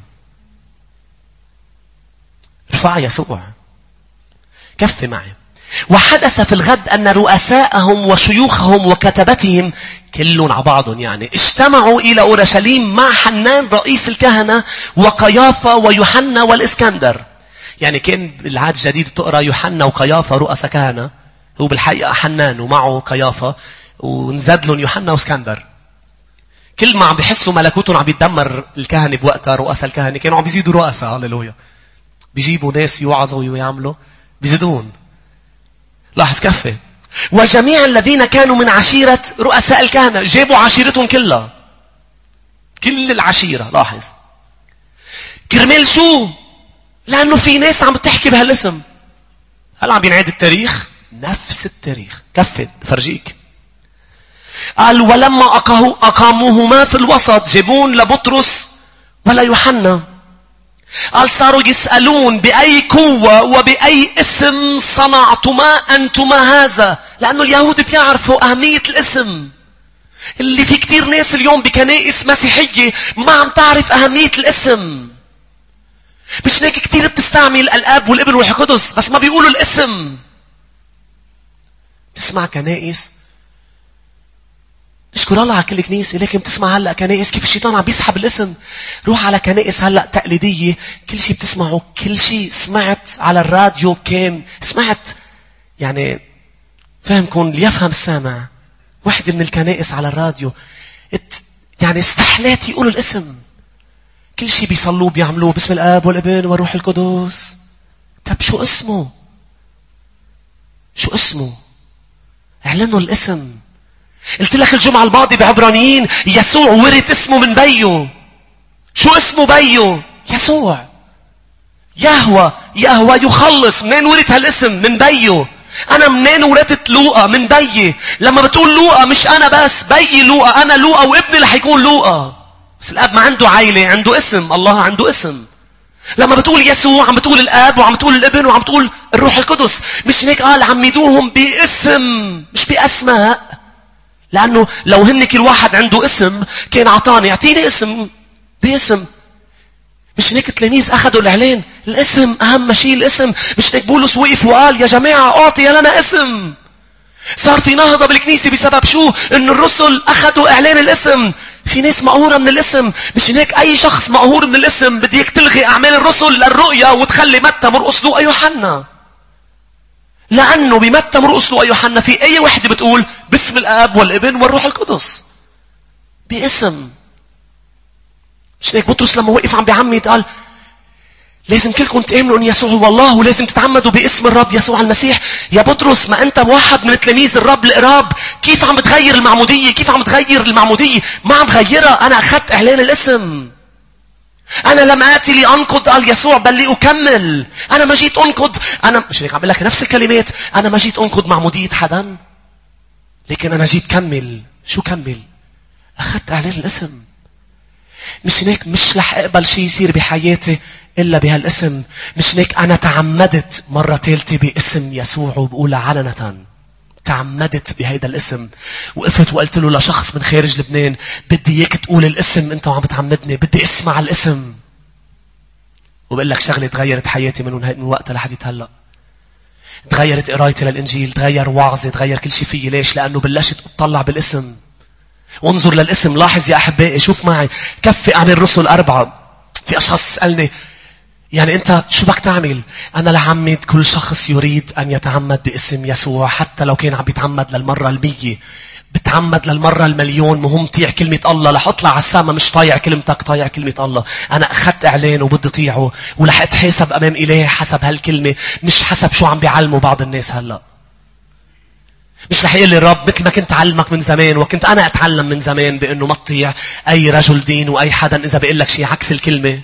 ارفع يسوع. كفي معي. وحدث في الغد أن رؤساءهم وشيوخهم وكتبتهم كلهم على بعضهم يعني اجتمعوا إلى أورشليم مع حنان رئيس الكهنة وقيافة ويوحنا والإسكندر. يعني كان بالعهد الجديد تقرأ يوحنا وقيافة رؤساء كهنة، هو بالحقيقة حنان ومعه قيافة، ونزد لهم يوحنا واسكندر. كل ما عم بيحسوا ملكوتهم عم بيتدمر الكهنة بوقتها، رؤساء الكهنة كانوا عم بيزيدوا رؤساء. هاليلويا. بيجيبوا ناس يوعظوا ويعملوا، بيزيدون. لاحظ كفي. وجميع الذين كانوا من عشيرة رؤساء الكهنة، جابوا عشيرتهم كلها، كل العشيرة. لاحظ كرمال شو؟ لأنه في ناس عم بتحكي بهالاسم. هل عم بينعاد التاريخ؟ نفس التاريخ. كفت فرجيك. قال ولما أقاموهما في الوسط جابون لبطرس ولا يوحنا. قال صاروا يسألون بأي قوة وبأي اسم صنعتما أنتما هذا. لأنه اليهود بيعرفوا أهمية الاسم. اللي في كتير ناس اليوم بكنائس مسيحية ما عم تعرف أهمية الاسم. مش هيك كتير بتستعمل الآب والابن والروح القدس بس ما بيقولوا الاسم. تسمع كنائس، نشكر الله على كل كنيسة، لكن بتسمع هلأ كنائس كيف الشيطان عم بيسحب الاسم. روح على كنائس هلأ تقليدية، كل شيء بتسمعه، كل شيء سمعت على الراديو كام، سمعت يعني فهمكم ليفهم السامع. واحدة من الكنائس على الراديو يعني استحلات يقولوا الاسم. كل شيء بيصلوه بيعملوه باسم الآب والابن والروح القدس. طب شو اسمه؟ شو اسمه؟ اعلنوا الاسم. قلت لك الجمعة الماضية بعبرانيين يسوع ورث اسمه من بيه. شو اسمه بيه؟ يسوع. يهوى يخلص. منين ورث هالاسم؟ من بيه. أنا منين ورثت لوقا؟ من بيي. لما بتقول لوقا مش أنا بس، بيي لوقا، أنا لوقا وابني اللي حيكون لوقا. بس الآب ما عنده عائلة، عنده اسم. الله عنده اسم. لما بتقول يسوع عم بتقول الآب وعم بتقول الابن وعم بتقول الروح القدس. مش هيك قال عمدوهم باسم مش بأسماء. لأنه لو هن كل واحد عنده اسم كان عطاني اعطيني اسم باسم. مش هيك التلاميذ أخذوا الإعلان؟ الاسم أهم شيء، الاسم. مش هيك بولس وقف وقال يا جماعة أعطي لنا اسم. صار في نهضة بالكنيسة بسبب شو؟ إن الرسل أخذوا إعلان الاسم. في ناس مقهورة من الاسم. مش هيك أي شخص مقهور من الاسم بديك تلغي أعمال الرسل للرؤية وتخلي متى مرقس لوقا يوحنا. لأنه بمتى مرقس لوقا يوحنا في أي وحدة بتقول باسم الآب والابن والروح القدس. باسم. مش هيك بطرس لما وقف عم بيعمد قال لازم كلكم تؤمنوا ان يسوع هو الله ولازم تتعمدوا باسم الرب يسوع المسيح. يا بطرس ما انت واحد من تلاميذ الرب القراب، كيف عم بتغير المعمودية؟ كيف عم بتغير المعمودية؟ ما عم بغيرها، انا اخذت اعلان الاسم. انا لم اتي لانقض قال يسوع بل لاكمل. انا ما جيت انقض، انا مش هيك عم بقول لك نفس الكلمات، انا ما جيت انقض معمودية حدا، لكن انا جيت كمل. شو كمل؟ اخذت اعلان الاسم. مش هيك مش رح اقبل شيء يصير بحياتي إلا بهالاسم. مش هيك أنا تعمدت مرة ثالثة باسم يسوع وبقولها علنة. تعمدت بهيدا الاسم. وقفت وقلت له لشخص من خارج لبنان بدي إياك تقول الاسم أنت وعم بتعمدني، بدي اسمع الاسم. وبقول لك شغلة تغيرت حياتي من وقتها لحد هلأ. تغيرت قرايتي للإنجيل، تغير وعظي، تغير كل شيء فيي. ليش؟ لأنه بلشت أطلع بالاسم. وانظر للاسم. لاحظ يا أحبائي، شوف معي كفي أعمال الرسل 4. في أشخاص تسألني يعني أنت شو بدك تعمل؟ أنا لعمد كل شخص يريد أن يتعمد باسم يسوع، حتى لو كان عم بيتعمد للمرة 100، بتعمد للمرة 1,000,000. مهم طيع كلمة الله. رح أطلع على السما مش طايع كلمتك، طايع كلمة الله. أنا أخذت إعلان وبدي طيعه، ورح أتحاسب أمام إله حسب هالكلمة، مش حسب شو عم بيعلموا بعض الناس هلأ. مش رح يقول لي الرب مثل ما كنت أعلمك من زمان وكنت أنا أتعلم من زمان بأنه ما تطيع أي رجل دين وأي حدا إذا بيقول لك شيء عكس الكلمة.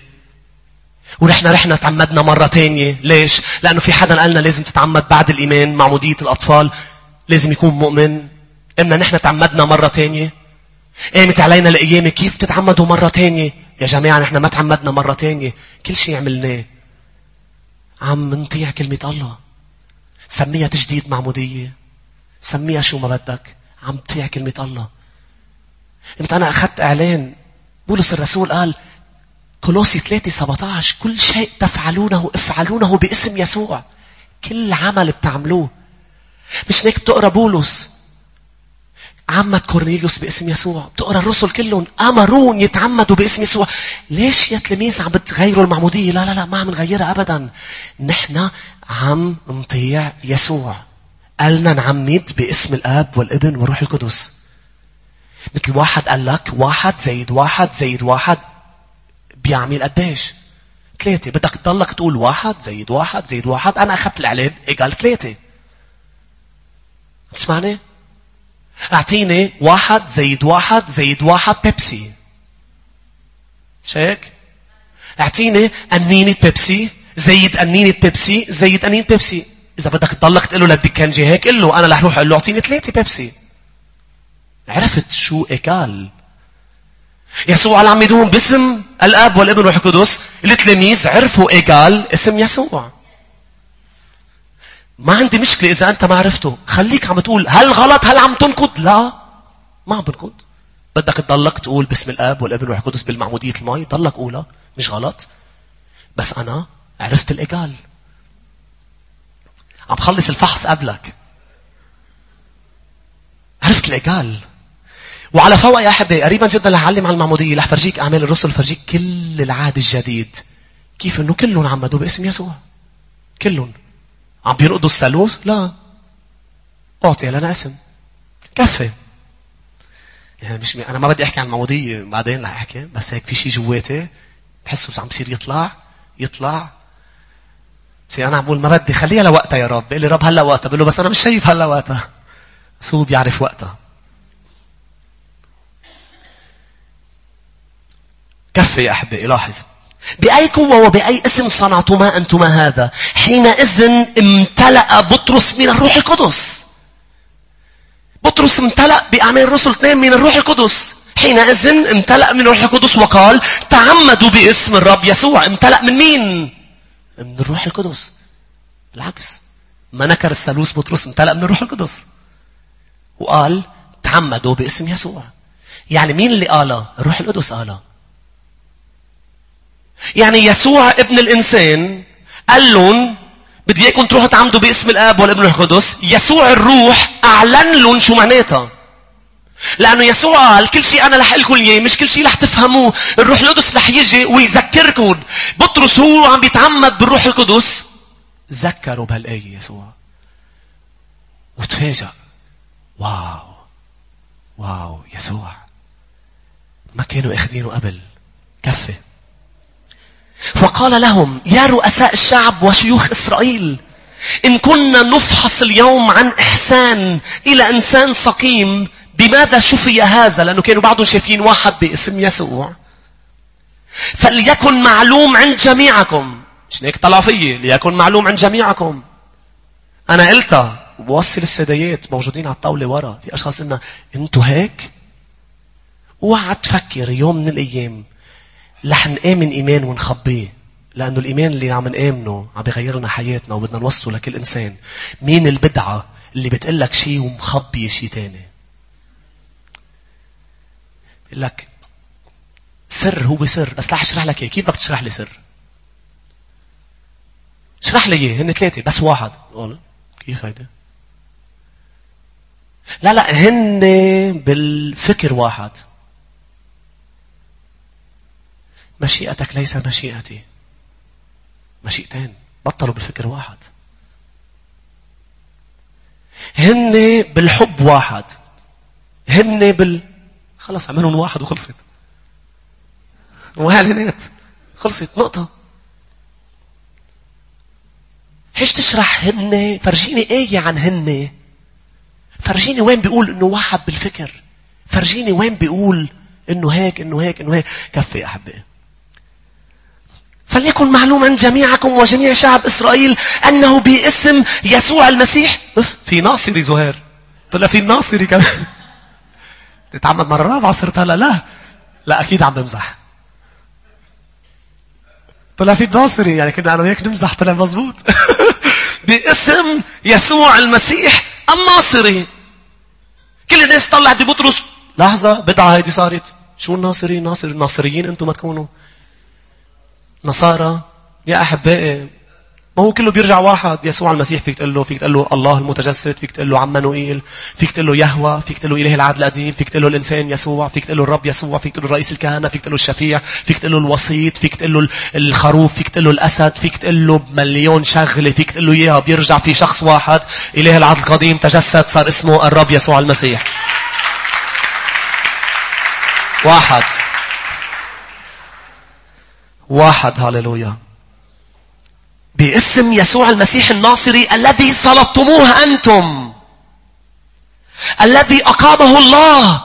ورحنا تعمدنا مرة تانية. ليش؟ لأنه في حدا قالنا لازم تتعمد بعد الإيمان. معمودية الأطفال لازم يكون مؤمن. إمنا نحن تعمدنا مرة تانية. قامت علينا الأيام كيف تتعمدوا مرة تانية؟ يا جماعة نحن ما تعمدنا مرة تانية. كل شيء عملناه عم نطيع كلمة الله. سميها تجديد معمودية، سميها شو ما بدك، عم تطيع كلمة الله. إمتى أنا أخذت إعلان. بولس الرسول قال كولوسي 3:17 كل شيء تفعلونه افعلونه باسم يسوع. كل عمل بتعملوه. مش هيك بتقرأ بولس عمد كورنيليوس باسم يسوع، بتقرأ الرسل كلهم أمرون يتعمدوا باسم يسوع. ليش يا تلاميذ عم بتغيروا المعمودية؟ لا لا لا، ما عم نغيرها أبدا. نحن عم نطيع يسوع. قالنا نعمد باسم الآب والابن والروح القدس. مثل واحد قال لك 1 زائد 1 زائد 1 بيعمل قديش؟ 3. بدك تضلك تقول 1 زائد 1 زائد 1. أنا أخذت الإعلان إيقال 3. تسمعني؟ أعطيني 1 زائد 1 زائد 1 بيبسي. مش هيك؟ أعطيني أنينة بيبسي زائد أنينة بيبسي زائد أنينة بيبسي. إذا بدك تضلك تقول له للدكانجي هيك قل له أنا رح أروح أقول له أعطيني 3 بيبسي. عرفت شو إيقال؟ يسوع العمدون باسم الآب والابن والروح القدس. التلاميذ عرفوا إيقال اسم يسوع. ما عندي مشكلة إذا أنت ما عرفته. خليك عم تقول هل غلط؟ هل عم تنقض؟ لا، ما عم بنقض. بدك تضلك تقول باسم الآب والابن والروح القدس بالمعمودية الماء، ضلك قولها، مش غلط. بس أنا عرفت الإيقال. عم خلص الفحص قبلك. عرفت الإيقال. وعلى فوق يا أحبائي قريبا جدا رح أعلم عن المعمودية. رح فرجيك أعمال الرسل، فرجيك كل العهد الجديد كيف إنه كلهم عمدوا باسم يسوع. كلهم عم بينقضوا الثالوث؟ لا، أعطي لنا اسم كفي. يعني مش أنا ما بدي أحكي عن المعمودية، بعدين رح أحكي، بس هيك في شيء جواتي بحسه عم بصير يطلع. بس أنا عم بقول ما بدي، خليها لوقتها يا رب. بقول لي رب هلا وقتها، بقول له بس أنا مش شايف هلا وقتها. بس هو بيعرف وقتها. كفي يا أحبائي. لاحظ بأي قوة وبأي اسم صنعتما أنتما هذا؟ حينئذ امتلأ بطرس من الروح القدس. بطرس امتلأ بأعمال الرسل 2 من الروح القدس. حينئذ امتلأ من الروح القدس وقال تعمدوا باسم الرب يسوع. امتلأ من مين؟ من الروح القدس. بالعكس، ما نكر الثالوث بطرس، امتلأ من الروح القدس وقال تعمدوا باسم يسوع. يعني مين اللي قالها؟ الروح القدس قالها. يعني يسوع ابن الإنسان قال لهم بدي اياكم تروحوا تعمدوا باسم الآب والابن والقدس. يسوع الروح أعلن لهم شو معناتها. لأنه يسوع قال كل شيء أنا رح أقول لكم إياه، مش كل شيء رح تفهموه. الروح القدس رح يجي ويذكركم. بطرس هو عم بيتعمد بالروح القدس ذكروا بهالآية يسوع وتفاجأ. واو يسوع ما كانوا اخذينه قبل. كفي. فقال لهم يا رؤساء الشعب وشيوخ إسرائيل، إن كنا نفحص اليوم عن إحسان إلى إنسان سقيم بماذا شفي هذا؟ لأنه كانوا بعضهم شايفين واحد باسم يسوع. فليكن معلوم عند جميعكم. مش هيك طلع فيي ليكن معلوم عند جميعكم. أنا قلتها وبوصل السدايات موجودين على الطاولة ورا. في أشخاص قلنا أنتوا هيك. اوعى تفكر يوم من الأيام رح نآمن إيمان ونخبيه. لأنه الإيمان اللي عم نآمنه عم بيغير لنا حياتنا وبدنا نوصله لكل إنسان. مين البدعة اللي بتقلك شيء ومخبي شيء تاني؟ بيقول لك سر هو سر، بس رح اشرح لك اياه. كيف بدك تشرح لي سر؟ اشرح لي اياه. هن 3 بس واحد. قول كيف هيدا؟ لا هن بالفكر واحد. مشيئتك ليس مشيئتي. مشيئتين. بطلوا بالفكر واحد. هن بالحب واحد. هن خلص عملهم واحد وخلصت. وهالينات خلصت نقطة. هيش تشرح هن؟ فرجيني آية عن هن. فرجيني وين بيقول انه واحد بالفكر. فرجيني وين بيقول انه هيك انه هيك انه هيك. كفي يا أحبائي. فليكن معلوم عند جميعكم وجميع شعب إسرائيل أنه باسم يسوع المسيح. في ناصري زهير. طلع في الناصري كمان. تتعمد مرة رابعة صرت هلا. لا أكيد عم بمزح. طلع في الناصري يعني كنا أنا وياك نمزح. طلع مزبوط. باسم يسوع المسيح الناصري. كل الناس طلعت ببطرس. لحظة بدعة هيدي صارت. شو الناصري؟ الناصريين أنتم ما تكونوا نصارى يا أحبائي. ما هو كله بيرجع واحد. يسوع المسيح فيك تقول له الله المتجسد. فيك تقول له عمانوئيل. فيك تقول له يهوه. فيك تقول له إله العهد القديم. فيك تقول له الإنسان يسوع. فيك تقول له الرب يسوع. فيك تقول له رئيس الكهنة. فيك تقول له الشفيع. فيك تقول له الوسيط. فيك تقول له الخروف. فيك تقول له الأسد. فيك تقول له مليون شغلة. فيك تقول له إياها. بيرجع في شخص واحد. إله العهد القديم تجسد صار اسمه الرب يسوع المسيح. واحد. هاليلويا. باسم يسوع المسيح الناصري الذي صلبتموه أنتم. الذي أقامه الله.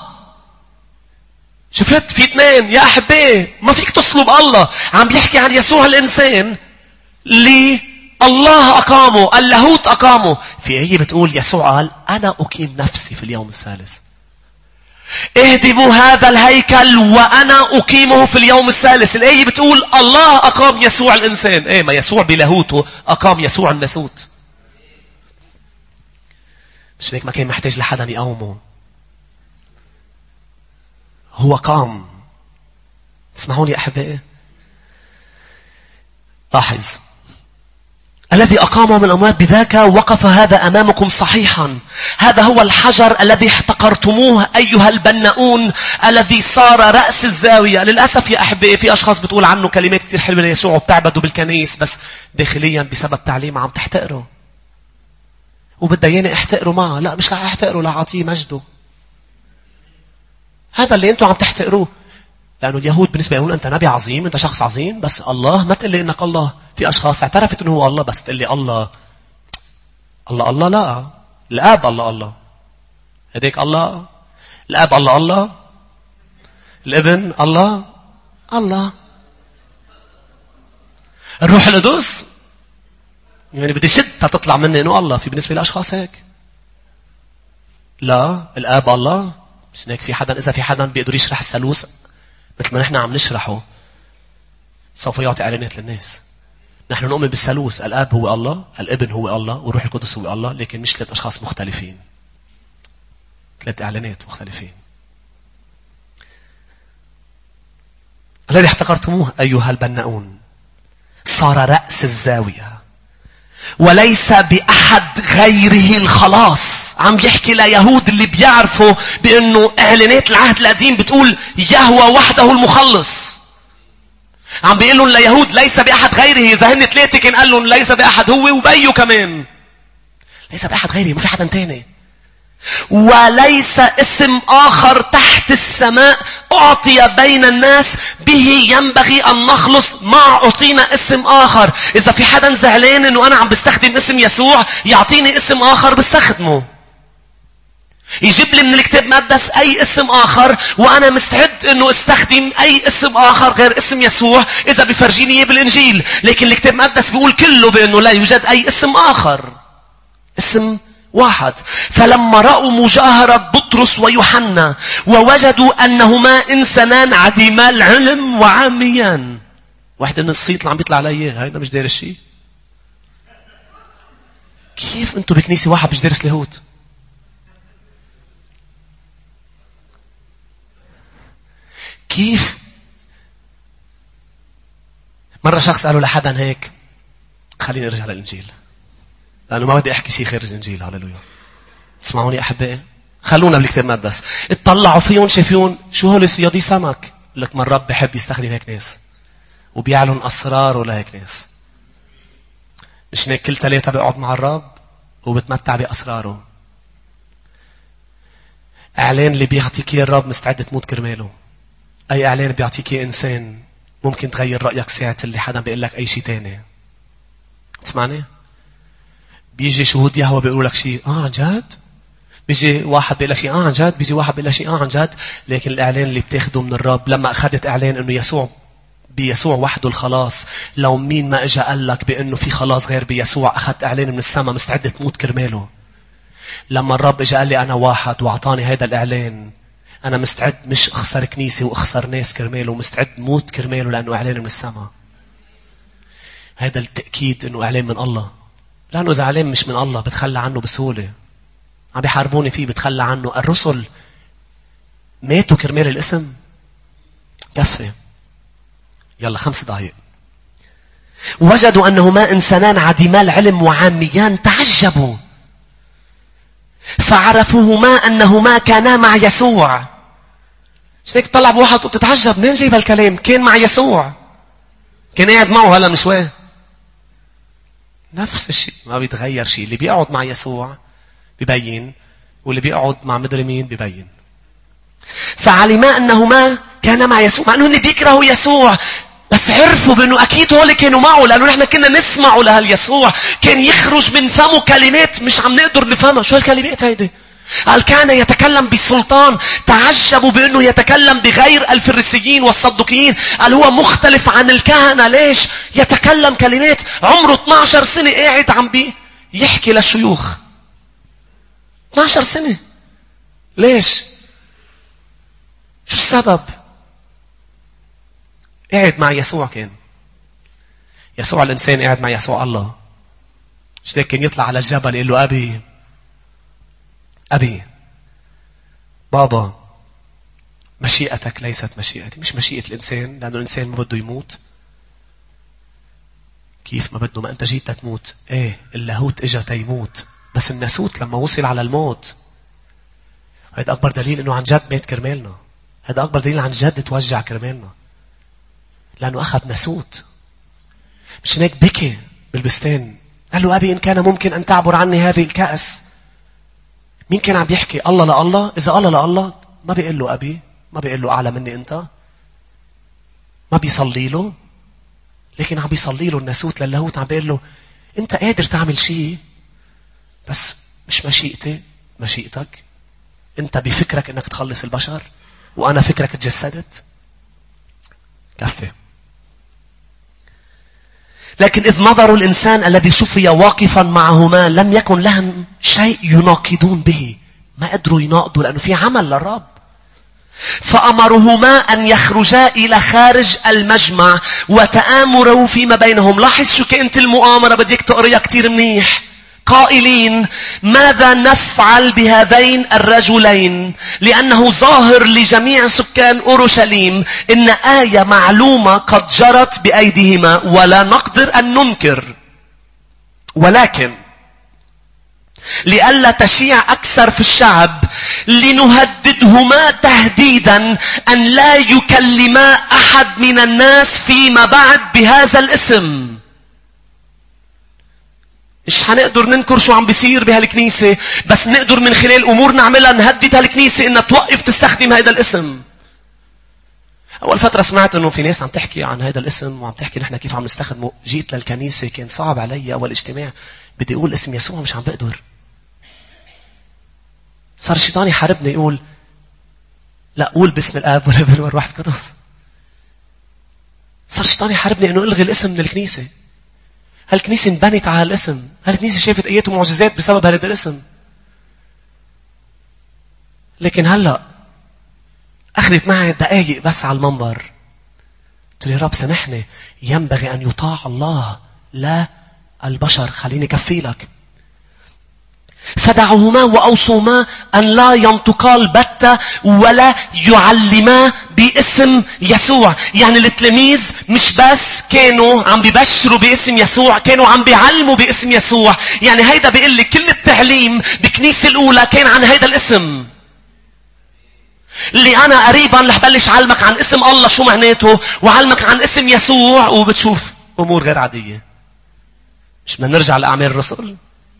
شفت في 2 يا أحبائي. ما فيك تصلب الله. عم بيحكي عن يسوع الإنسان اللي الله أقامه. اللاهوت أقامه. في آية بتقول يسوع قال أنا أقيم نفسي في اليوم الثالث. اهدموا هذا الهيكل وأنا أقيمه في اليوم الثالث. الآية بتقول الله أقام يسوع الإنسان. إيه ما يسوع بلاهوته أقام يسوع الناسوت. مش هيك ما كان محتاج لحدا يقومه. هو قام. تسمعوني أحبائي؟ لاحظ. الذي أقامه من الأموات بذاك وقف هذا أمامكم صحيحا. هذا هو الحجر الذي احتقرتموه أيها البناؤون الذي صار رأس الزاوية. للأسف يا أحبائي في أشخاص بتقول عنه كلمات كتير حلوة ليسوع وبتعبدوا بالكنيس بس داخليا بسبب تعليم عم تحتقره. وبدأ ياني احتقره معه. لا مش رح احتقره. لا أعطيه مجده. هذا اللي أنتوا عم تحتقروه. لأنه اليهود بالنسبة يقولون أنت نبي عظيم. أنت شخص عظيم. بس الله ما تقول لي إنك الله. في أشخاص اعترفت أنه هو الله بس تقول لي الله. لا. الآب الله. هديك الله. الآب الله. الابن الله. الروح القدس يعني بدي شدها تطلع مني إنه الله. في بالنسبة لأشخاص هيك. لا الآب الله. مش هيك في حدا إذا في حدا بيقدر يشرح الثالوث مثل ما نحن عم نشرحه سوف يعطي إعلانات للناس. نحن نؤمن بالثالوث. الآب هو الله. الابن هو الله. والروح القدس هو الله. لكن مش 3 أشخاص مختلفين. 3 إعلانات مختلفين. الذي احتقرتموه أيها البناؤون صار رأس الزاوية وليس بأحد غيره الخلاص. عم يحكي ليهود اللي بيعرفوا بأنه إعلانات العهد القديم بتقول يهوى وحده المخلص. عم بيقول لهم ليهود ليس بأحد غيره. إذا هن ثلاثة كان قال لهم ليس بأحد هو وبيه كمان. ليس بأحد غيره، ما في حدا تاني. وليس اسم آخر تحت السماء أعطي بين الناس به ينبغي أن نخلص. ما أعطينا اسم آخر. إذا في حدا زعلان أنه أنا عم بستخدم اسم يسوع يعطيني اسم آخر بستخدمه. يجيب لي من الكتاب المقدس أي اسم آخر وأنا مستعد أنه استخدم أي اسم آخر غير اسم يسوع إذا بفرجيني إياه بالإنجيل. لكن الكتاب المقدس بيقول كله بأنه لا يوجد أي اسم آخر. اسم واحد. فلما رأوا مجاهرة بطرس ويوحنا ووجدوا أنهما إنسانان عديما العلم وعاميان. واحد من الصيت اللي عم بيطلع علي هيدا مش دارس شيء. كيف أنتوا بكنيسة واحد مش دارس لاهوت؟ كيف؟ مرة شخص قالوا لحدا هيك خليني ارجع للإنجيل لأنه ما بدي أحكي شيء خارج الإنجيل. هاللويا. اسمعوني أحبائي، خلونا بالكتاب المقدس. اطلعوا فيهم شايفون شو هول صيادي سمك. لك ما الرب بحب يستخدم هيك ناس وبيعلن أسراره لهيك ناس. مش هيك كل ثلاثة بيقعد مع الرب وبتمتع بأسراره. إعلان اللي بيعطيك إياه الرب مستعد تموت كرماله. أي إعلان بيعطيك إياه إنسان ممكن تغير رأيك ساعة اللي حدا بيقول لك أي شيء تاني. تسمعني؟ بيجي شهود يهوى بيقولوا لك شيء عن جد. بيجي واحد بيقول لك شيء عن جد. بيجي واحد بيقول لك شيء عن جد. لكن الإعلان اللي بتاخده من الرب لما أخذت إعلان إنه يسوع بيسوع وحده الخلاص. لو مين ما إجا قال لك بأنه في خلاص غير بيسوع أخذت إعلان من السماء مستعد تموت كرماله. لما الرب إجا قال لي أنا واحد وعطاني هذا الإعلان أنا مستعد مش أخسر كنيسة وأخسر ناس كرماله ومستعد موت كرماله لأنه إعلان من السماء. هذا التأكيد إنه إعلان من الله. لأنه إذا إعلان مش من الله بتخلى عنه بسهولة. عم بيحاربوني فيه بتخلى عنه. الرسل ماتوا كرمال الاسم. كفي. يلا 5 دقائق. وجدوا أنهما إنسانان عديما العلم وعاميان تعجبوا فعرفوهما أنهما كانا مع يسوع. هيك طلع بواحد وبتتعجب منين جايب هالكلام؟ كان مع يسوع. كان قاعد معه هلا من شوي. نفس الشيء ما بيتغير شيء. اللي بيقعد مع يسوع بيبين واللي بيقعد مع مدري مين بيبين. فعلما أنهما كانا مع يسوع مع أنه اللي بيكرهوا يسوع بس عرفوا بأنه أكيد هو اللي كانوا معه لأنه نحن كنا نسمعه لهاليسوع. كان يخرج من فمه كلمات مش عم نقدر نفهمها. شو هالكلمات هيدي؟ قال كان يتكلم بالسلطان. تعجبوا بأنه يتكلم بغير الفريسيين والصدوقيين. قال هو مختلف عن الكهنة. ليش؟ يتكلم كلمات. عمره 12 سنة قاعد عم يحكي للشيوخ. 12 سنة. ليش؟ شو السبب؟ قاعد مع يسوع. كان يسوع الإنسان قاعد مع يسوع الله. مش لكن كان يطلع على الجبل يقول له أبي أبي بابا مشيئتك ليست مشيئتي. مش مشيئة الإنسان لأنه الإنسان ما بده يموت. كيف ما بده؟ ما أنت جيت تموت. إيه اللاهوت إجا تيموت بس الناسوت لما وصل على الموت هذا أكبر دليل إنه عن جد مات كرمالنا. هذا أكبر دليل عن جد توجع كرمالنا لأنه أخذ ناسوت. مش هيك بكي بالبستان قال له أبي إن كان ممكن أن تعبر عني هذه الكأس. مين كان عم بيحكي؟ الله لله. إذا الله لله ما بيقول له أبي، ما بيقول له أعلى مني أنت، ما بيصلي له. لكن عم بيصلي له الناسوت للاهوت. عم بيقول له أنت قادر تعمل شيء بس مش مشيئتي مشيئتك. أنت بفكرك أنك تخلص البشر وأنا فكرك تجسدت. كفي. لكن إذ نظروا الإنسان الذي شفي واقفا معهما لم يكن لهم شيء يناقضون به. ما قدروا يناقضوا لأنه في عمل للرب. فأمرهما أن يخرجا إلى خارج المجمع وتآمروا فيما بينهم. لاحظ شو كانت المؤامرة. بديك تقريها كتير منيح. قائلين ماذا نفعل بهذين الرجلين؟ لأنه ظاهر لجميع سكان أورشليم إن آية معلومة قد جرت بأيديهما ولا نقدر أن ننكر. ولكن لئلا تشيع أكثر في الشعب لنهددهما تهديدا أن لا يكلما أحد من الناس فيما بعد بهذا الاسم. مش حنقدر ننكر شو عم بيصير بهالكنيسة، بس نقدر من خلال أمور نعملها نهدد هالكنيسة إنها توقف تستخدم هذا الاسم. أول فترة سمعت إنه في ناس عم تحكي عن هذا الاسم وعم تحكي نحن كيف عم نستخدمه. جيت للكنيسة كان صعب علي أول اجتماع بدي أقول اسم يسوع مش عم بقدر. صار الشيطان يحاربني يقول لا قول باسم الآب والابن والروح القدس. صار الشيطان يحاربني إنه ألغي الاسم من الكنيسة. هالكنيسة انبنت على الاسم. هالكنيسة شافت آيات ومعجزات بسبب هذا الاسم. لكن هلأ أخذت معي دقائق بس على المنبر. قلت لي رب سامحني، ينبغي أن يطاع الله لا البشر. خليني كفي لك. فدعوهما وأوصوما أن لا ينطقا البتة ولا يعلما باسم يسوع. يعني التلاميذ مش بس كانوا عم بيبشروا باسم يسوع، كانوا عم بيعلموا باسم يسوع. يعني هيدا بيقول لي كل التعليم بكنيسة الأولى كان عن هيدا الاسم. اللي أنا قريبا رح بلش علمك عن اسم الله شو معناته، وعلمك عن اسم يسوع، وبتشوف أمور غير عادية. مش بدنا نرجع لأعمال الرسل؟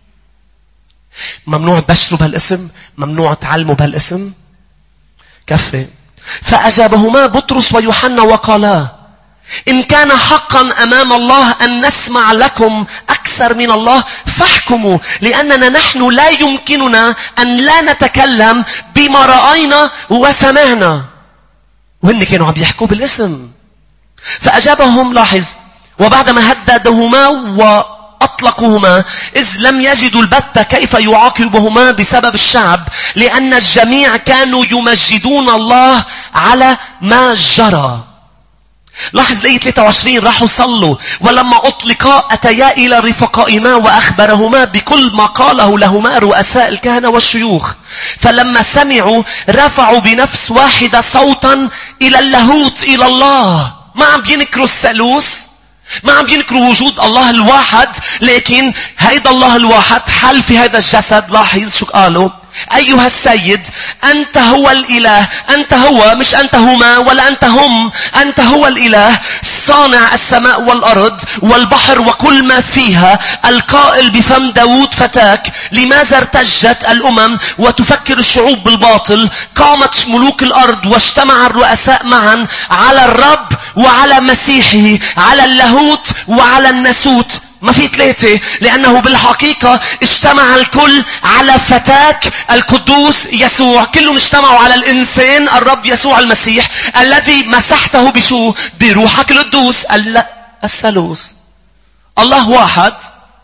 ممنوع تبشروا بهالاسم، ممنوع تعلموا بهالاسم. كفي. فأجابهما بطرس ويوحنا وقالا إن كان حقا أمام الله أن نسمع لكم أكثر من الله فاحكموا، لأننا نحن لا يمكننا أن لا نتكلم بما رأينا وسمعنا. وهن كانوا عم يحكوا بالاسم. فأجابهم لاحظ وبعدما هددهما وأطلقهما إذ لم يجدوا البتة كيف يعاقبهما بسبب الشعب، لأن الجميع كانوا يمجدون الله على ما جرى. لاحظ لقيت 23 راحوا صلوا، ولما أطلقا أتيا إلى رفقائهما وأخبرهما بكل ما قاله لهما رؤساء الكهنة والشيوخ. فلما سمعوا رفعوا بنفس واحدة صوتا إلى اللاهوت إلى الله. ما عم بينكروا الثالوث، ما عم بينكروا وجود الله الواحد، لكن هيدا الله الواحد حل في هذا الجسد. لاحظ شو قالوا: أيها السيد أنت هو الإله، أنت هو، مش أنت هما ولا أنت هم، أنت هو الإله صانع السماء والأرض والبحر وكل ما فيها، القائل بفم داود فتاك لماذا ارتجت الأمم وتفكر الشعوب بالباطل؟ قامت ملوك الأرض واجتمع الرؤساء معا على الرب وعلى مسيحه، على اللاهوت وعلى الناسوت. ما في ثلاثة، لأنه بالحقيقة اجتمع الكل على فتاك القدوس يسوع. كلهم اجتمعوا على الإنسان الرب يسوع المسيح الذي مسحته بشو؟ بروحك القدوس. الثالوث الله واحد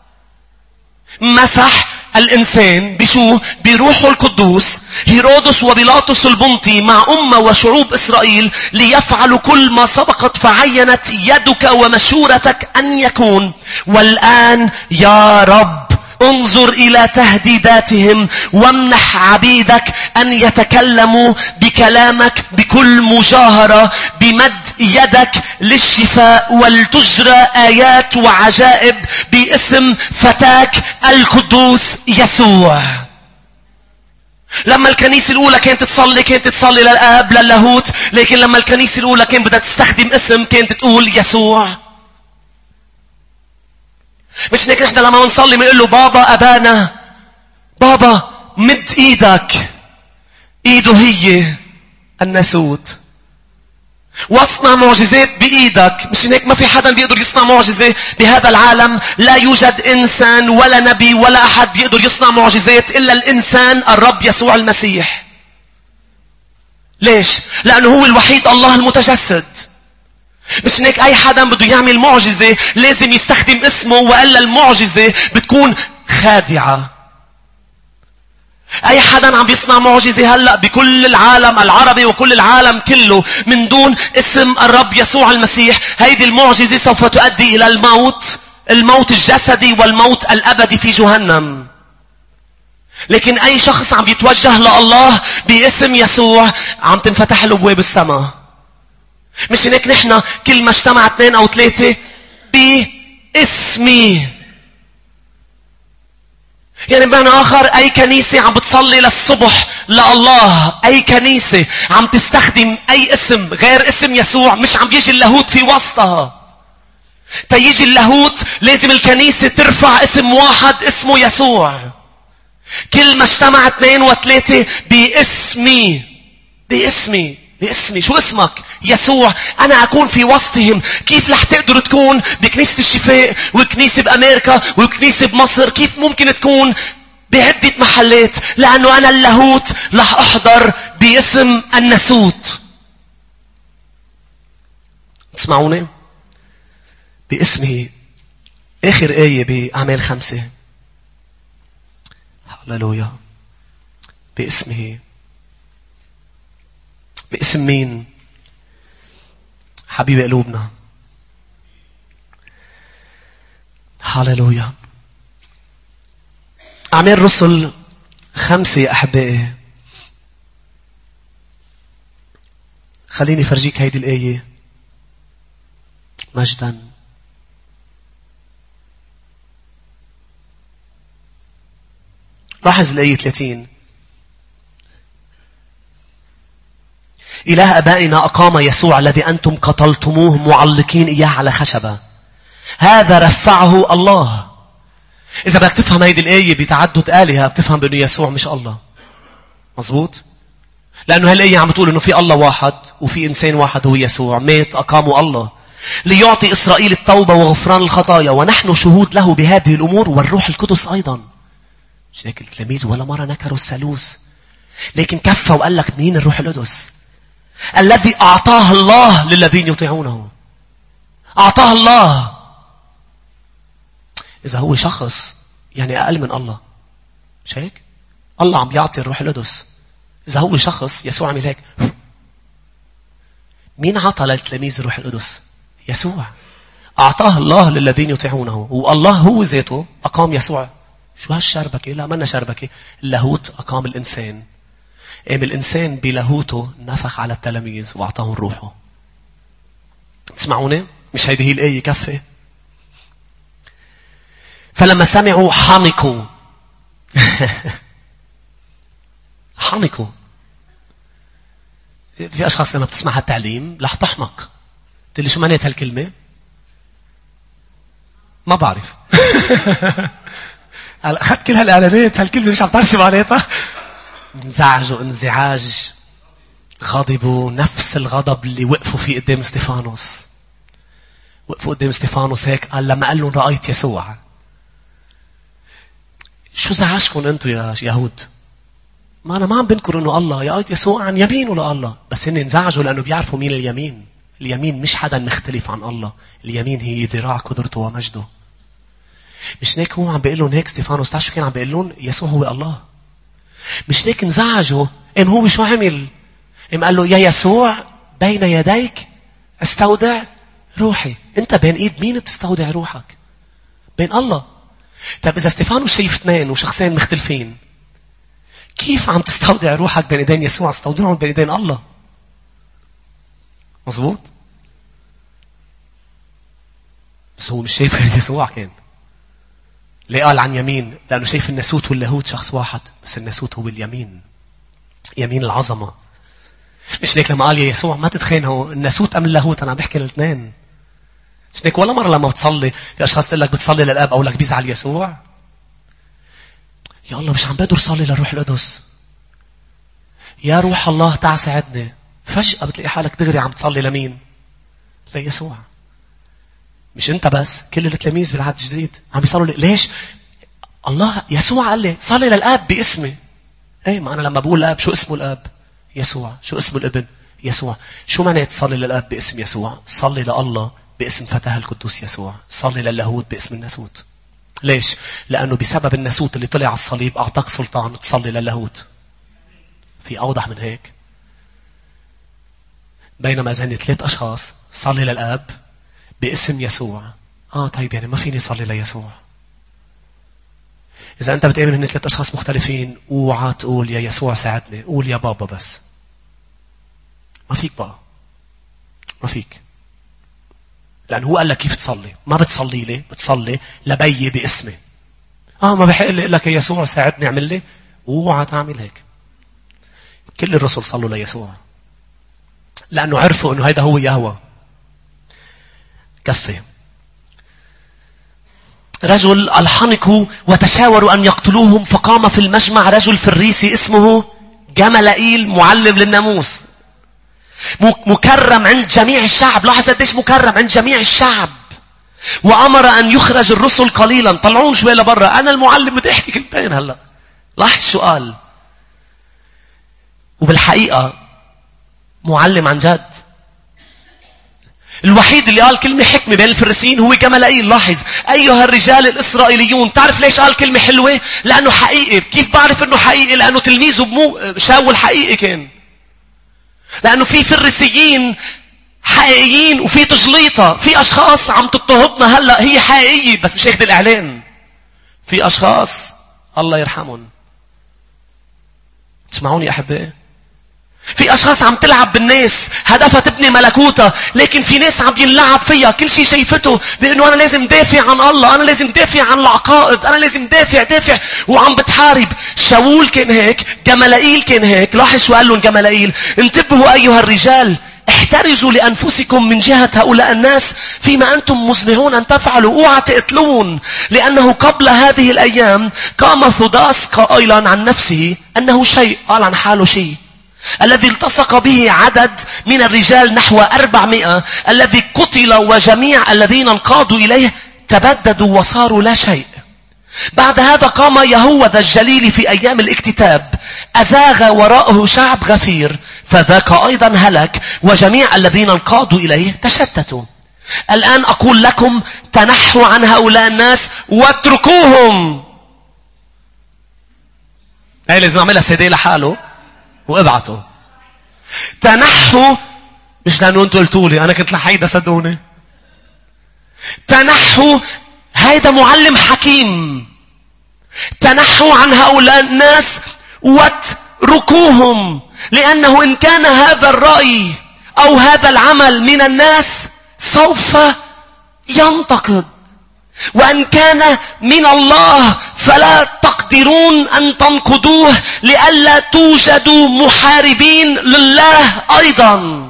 مسح الإنسان بشو؟ بروحه القدوس. هيرودس وبيلاطس البنطي مع أمة وشعوب إسرائيل ليفعلوا كل ما سبقت فعينت يدك ومشورتك أن يكون. والآن يا رب انظر إلى تهديداتهم وامنح عبيدك أن يتكلموا بكلامك بكل مجاهرة بمد يدك للشفاء، ولتجرى آيات وعجائب باسم فتاك القدوس يسوع. لما الكنيسة الأولى كانت تصلي للآب للاهوت، لكن لما الكنيسة الأولى كانت بدها تستخدم اسم كانت تقول يسوع. مش هيك نحن لما نصلي بنقول له بابا أبانا، بابا مد إيدك، إيده هي الناسوت، واصنع معجزات بإيدك. مش هيك ما في حدا بيقدر يصنع معجزة بهذا العالم. لا يوجد إنسان ولا نبي ولا أحد بيقدر يصنع معجزات إلا الإنسان الرب يسوع المسيح. ليش؟ لأنه هو الوحيد الله المتجسد. مش هيك أي حدا بده يعمل معجزة لازم يستخدم اسمه، وإلا المعجزة بتكون خادعة. أي حدا عم بيصنع معجزة هلأ بكل العالم العربي وكل العالم كله من دون اسم الرب يسوع المسيح، هيدي المعجزة سوف تؤدي إلى الموت الموت الجسدي والموت الأبدي في جهنم. لكن أي شخص عم يتوجه لله باسم يسوع عم تنفتح له أبواب السماء. مش هيك نحن كل ما اجتمع 2 أو 3 باسمي. يعني بمعنى آخر أي كنيسة عم بتصلي للصبح لله، أي كنيسة عم تستخدم أي اسم غير اسم يسوع، مش عم يجي اللاهوت في وسطها. تيجي اللاهوت لازم الكنيسة ترفع اسم واحد اسمه يسوع. كل ما اجتمع 2 و3 باسمي. باسمي. باسمي. شو اسمك؟ يسوع. أنا أكون في وسطهم. كيف رح تقدروا تكون بكنيسة الشفاء وكنيسة بأمريكا وكنيسة بمصر؟ كيف ممكن تكون بعدة محلات؟ لأنه أنا اللاهوت رح أحضر باسم الناسوت. تسمعوني؟ باسمه. آخر آية بأعمال 5. هللويا. باسمه. باسم مين؟ حبيب قلوبنا. هللويا. أعمال رسل 5 يا أحبائي. خليني فرجيك هيدي الآية مجداً. لاحظ الآية 30. إله أبائنا أقام يسوع الذي أنتم قتلتموه معلقين إياه على خشبة. هذا رفعه الله. إذا بدك تفهم هذه الآية بتعدد آلهة بتفهم بأنه يسوع مش الله. مظبوط؟ لأنه هالآية عم بتقول أنه في الله واحد وفي إنسان واحد هو يسوع. مات أقامه الله ليعطي إسرائيل التوبة وغفران الخطايا، ونحن شهود له بهذه الأمور، والروح القدس أيضا. مش هيك التلاميذ ولا مرة نكروا الثالوث، لكن كفى وقال لك مين الروح القدس؟ الذي أعطاه الله للذين يطيعونه. أعطاه الله. إذا هو شخص يعني أقل من الله. مش هيك؟ الله عم بيعطي الروح القدس. إذا هو شخص يسوع عمل هيك. مين عطى للتلاميذ الروح القدس؟ يسوع. أعطاه الله للذين يطيعونه. والله هو ذاته أقام يسوع. شو هالشربكة؟ لا منا شربكة. اللاهوت أقام الإنسان. قام الإنسان بلاهوته نفخ على التلاميذ وأعطاهم روحه. تسمعوني؟ مش هيدي هي الآية كفة؟ فلما سمعوا حنقوا. حنقوا. في أشخاص لما بتسمع هالتعليم رح تحمق. تقول لي شو معنات هالكلمة؟ ما بعرف. أخذت كل هالإعلانات هالكلمة مش عم تعرف شو معناتها. انزعجوا انزعاج، غضبوا نفس الغضب اللي وقفوا فيه قدام استفانوس. وقفوا قدام استفانوس هيك قال لما قال لهم رأيت يسوع. شو زعجكم انتوا يا يهود؟ ما أنا ما عم بنكر إنه الله رأيت يسوع عن يمين ولا الله، بس هن انزعجوا لأنه بيعرفوا مين اليمين. اليمين مش حدا مختلف عن الله. اليمين هي ذراع قدرته ومجده. مش هيك هو عم بيقول لهم هيك استفانوس؟ تعرفوا شو كان عم بيقول لهم؟ يسوع هو الله. مش هيك انزعجوا. ام هو شو عمل؟ ام قال له يا يسوع بين يديك استودع روحي. انت بين ايد مين بتستودع روحك؟ بين الله. طب اذا استفانوس شايف 2 وشخصين مختلفين، كيف عم تستودع روحك بين ايدين يسوع؟ استودعهم بين ايدين الله. مظبوط؟ بس هو مش شايف غير يسوع. كان ليه قال عن يمين؟ لأنه شايف الناسوت واللاهوت شخص واحد، بس الناسوت هو اليمين. يمين العظمة. مش هيك لما قال يا يسوع ما تتخانقوا الناسوت أم اللاهوت؟ أنا بحكي الاثنين. مش هيك ولا مرة لما بتصلي في أشخاص تقول لك بتصلي للأب أو لك بيزعل يسوع؟ يا الله مش عم بقدر صلي للروح القدس. يا روح الله تعال ساعدني. فجأة بتلاقي حالك دغري عم تصلي لمين؟ ليسوع. مش انت بس، كل التلاميذ بالعهد الجديد عم بيصلوا ليش؟ الله يسوع قال لي صلي للاب باسمي. ايه ما انا لما بقول الاب شو اسمه الاب؟ يسوع. شو اسمه الابن؟ يسوع. شو معنى تصلي للاب باسم يسوع؟ صلي لله باسم فتاه القدوس يسوع. صلي للاهوت باسم الناسوت. ليش؟ لانه بسبب الناسوت اللي طلع على الصليب اعطاك سلطان تصلي للاهوت. في اوضح من هيك؟ بينما زين 3 أشخاص صلي للاب باسم يسوع طيب يعني ما فيني صلي ليسوع. إذا أنت بتؤمن إن 3 أشخاص مختلفين، اوعى تقول يا يسوع ساعدني، قول يا بابا بس. ما فيك بقى، ما فيك. لأن هو قال لك كيف تصلي. ما بتصلي لي، بتصلي لبي باسمي. ما بحق لي أقول لك يا يسوع ساعدني اعمل لي. اوعى تعمل هيك. كل الرسل صلوا ليسوع لأنه عرفوا إنه هيدا هو يهوه. كفي. رجل الحنقوا وتشاوروا أن يقتلوهم، فقام في المجمع رجل فريسي اسمه جملائيل معلم للناموس، مكرم عند جميع الشعب. لاحظ قديش مكرم عند جميع الشعب. وأمر أن يخرج الرسل قليلا. طلعون شوي لبرا، أنا المعلم بدي أحكي كلمتين هلأ. لاحظ شو قال. وبالحقيقة معلم عن جد. الوحيد اللي قال كلمة حكمة بين الفريسيين هو جملائيل. لاحظ أيها الرجال الإسرائيليون. تعرف ليش قال كلمة حلوة؟ لأنه حقيقي. كيف بعرف أنه حقيقي؟ لأنه تلميذه شاول حقيقي كان. لأنه في فريسيين حقيقيين وفي تجليطة. في أشخاص عم تضطهدنا هلأ هي حقيقية بس مش هيك الإعلان. في أشخاص الله يرحمهم. تسمعوني أحبائي؟ في أشخاص عم تلعب بالناس هدفها تبني ملكوتها، لكن في ناس عم ينلعب فيها. كل شيء شايفته بأنه أنا لازم دافع عن الله، أنا لازم دافع عن العقائد، أنا لازم دافع وعم بتحارب. شاول كان هيك، جملائيل كان هيك. لاحظ شو قال لهم جملائيل. انتبهوا أيها الرجال، احترزوا لأنفسكم من جهة هؤلاء الناس فيما أنتم مزمعون أن تفعلوا. اوعى تقتلون، لأنه قبل هذه الأيام قام ثوداس قائلا عن نفسه أنه شيء، قال عن حاله شيء، الذي التصق به عدد من الرجال نحو 400، الذي قتل وجميع الذين انقادوا إليه تبددوا وصاروا لا شيء. بعد هذا قام يهوذا الجليل في أيام الاكتتاب، أزاغ وراءه شعب غفير، فذاك أيضا هلك، وجميع الذين انقادوا إليه تشتتوا. الآن أقول لكم تنحوا عن هؤلاء الناس واتركوهم. هاي لازم أعملها سيدي لحاله وابعته. تنحوا، مش لأنه أنتوا قلتوا لي، أنا كنت لحيدا صدقوني. تنحوا، هيدا معلم حكيم. تنحوا عن هؤلاء الناس واتركوهم، لأنه إن كان هذا الرأي أو هذا العمل من الناس سوف ينتقد، وأن كان من الله فلا تقدرون أن تنقضوه، لئلا توجدوا محاربين لله أيضا.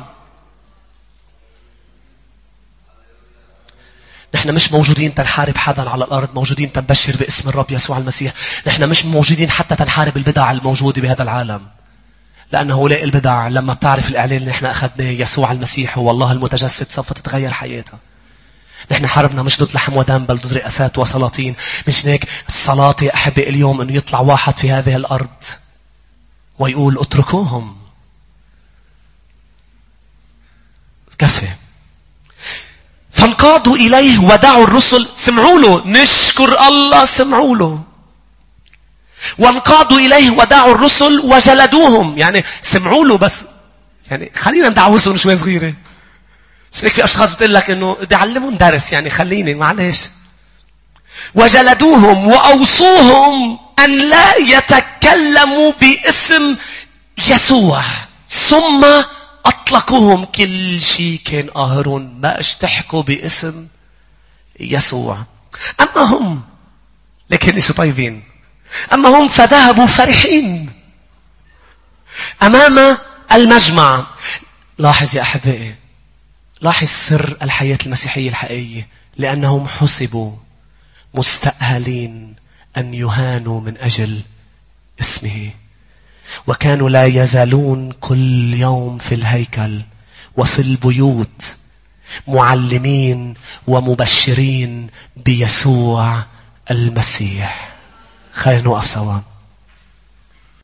نحن مش موجودين تنحارب حدا على الأرض، موجودين تنبشر باسم الرب يسوع المسيح. نحن مش موجودين حتى تنحارب البدع الموجودة بهذا العالم، لأن هؤلاء البدع لما بتعرف الإعلان اللي نحن أخذناه يسوع المسيح هو الله المتجسد سوف تتغير حياتها. نحن حاربنا مش ضد لحم ودم بل ضد رئاسات وسلاطين. مش هيك صلاتي أحبي اليوم أنه يطلع واحد في هذه الأرض ويقول اتركوهم. كفي. فانقادوا إليه ودعوا الرسل. سمعوا له، نشكر الله سمعوا له. وانقادوا إليه ودعوا الرسل وجلدوهم. يعني سمعوا له بس يعني خلينا ندعوسهم شوي صغيرة. هيك في أشخاص بتقول لك إنه بدي أعلمهم درس، يعني خليني معلش. وجلدوهم وأوصوهم أن لا يتكلموا باسم يسوع، ثم أطلقوهم. كل شيء كان قاهرون، ما اشتحكوا باسم يسوع. أما هم، لكن شو طيبين، أما هم فذهبوا فرحين أمام المجمع. لاحظ يا أحبائي، لاحظ سر الحياة المسيحية الحقيقية، لأنهم حسبوا مستأهلين أن يهانوا من أجل اسمه، وكانوا لا يزالون كل يوم في الهيكل وفي البيوت معلمين ومبشرين بيسوع المسيح. خلينا نوقف سوا.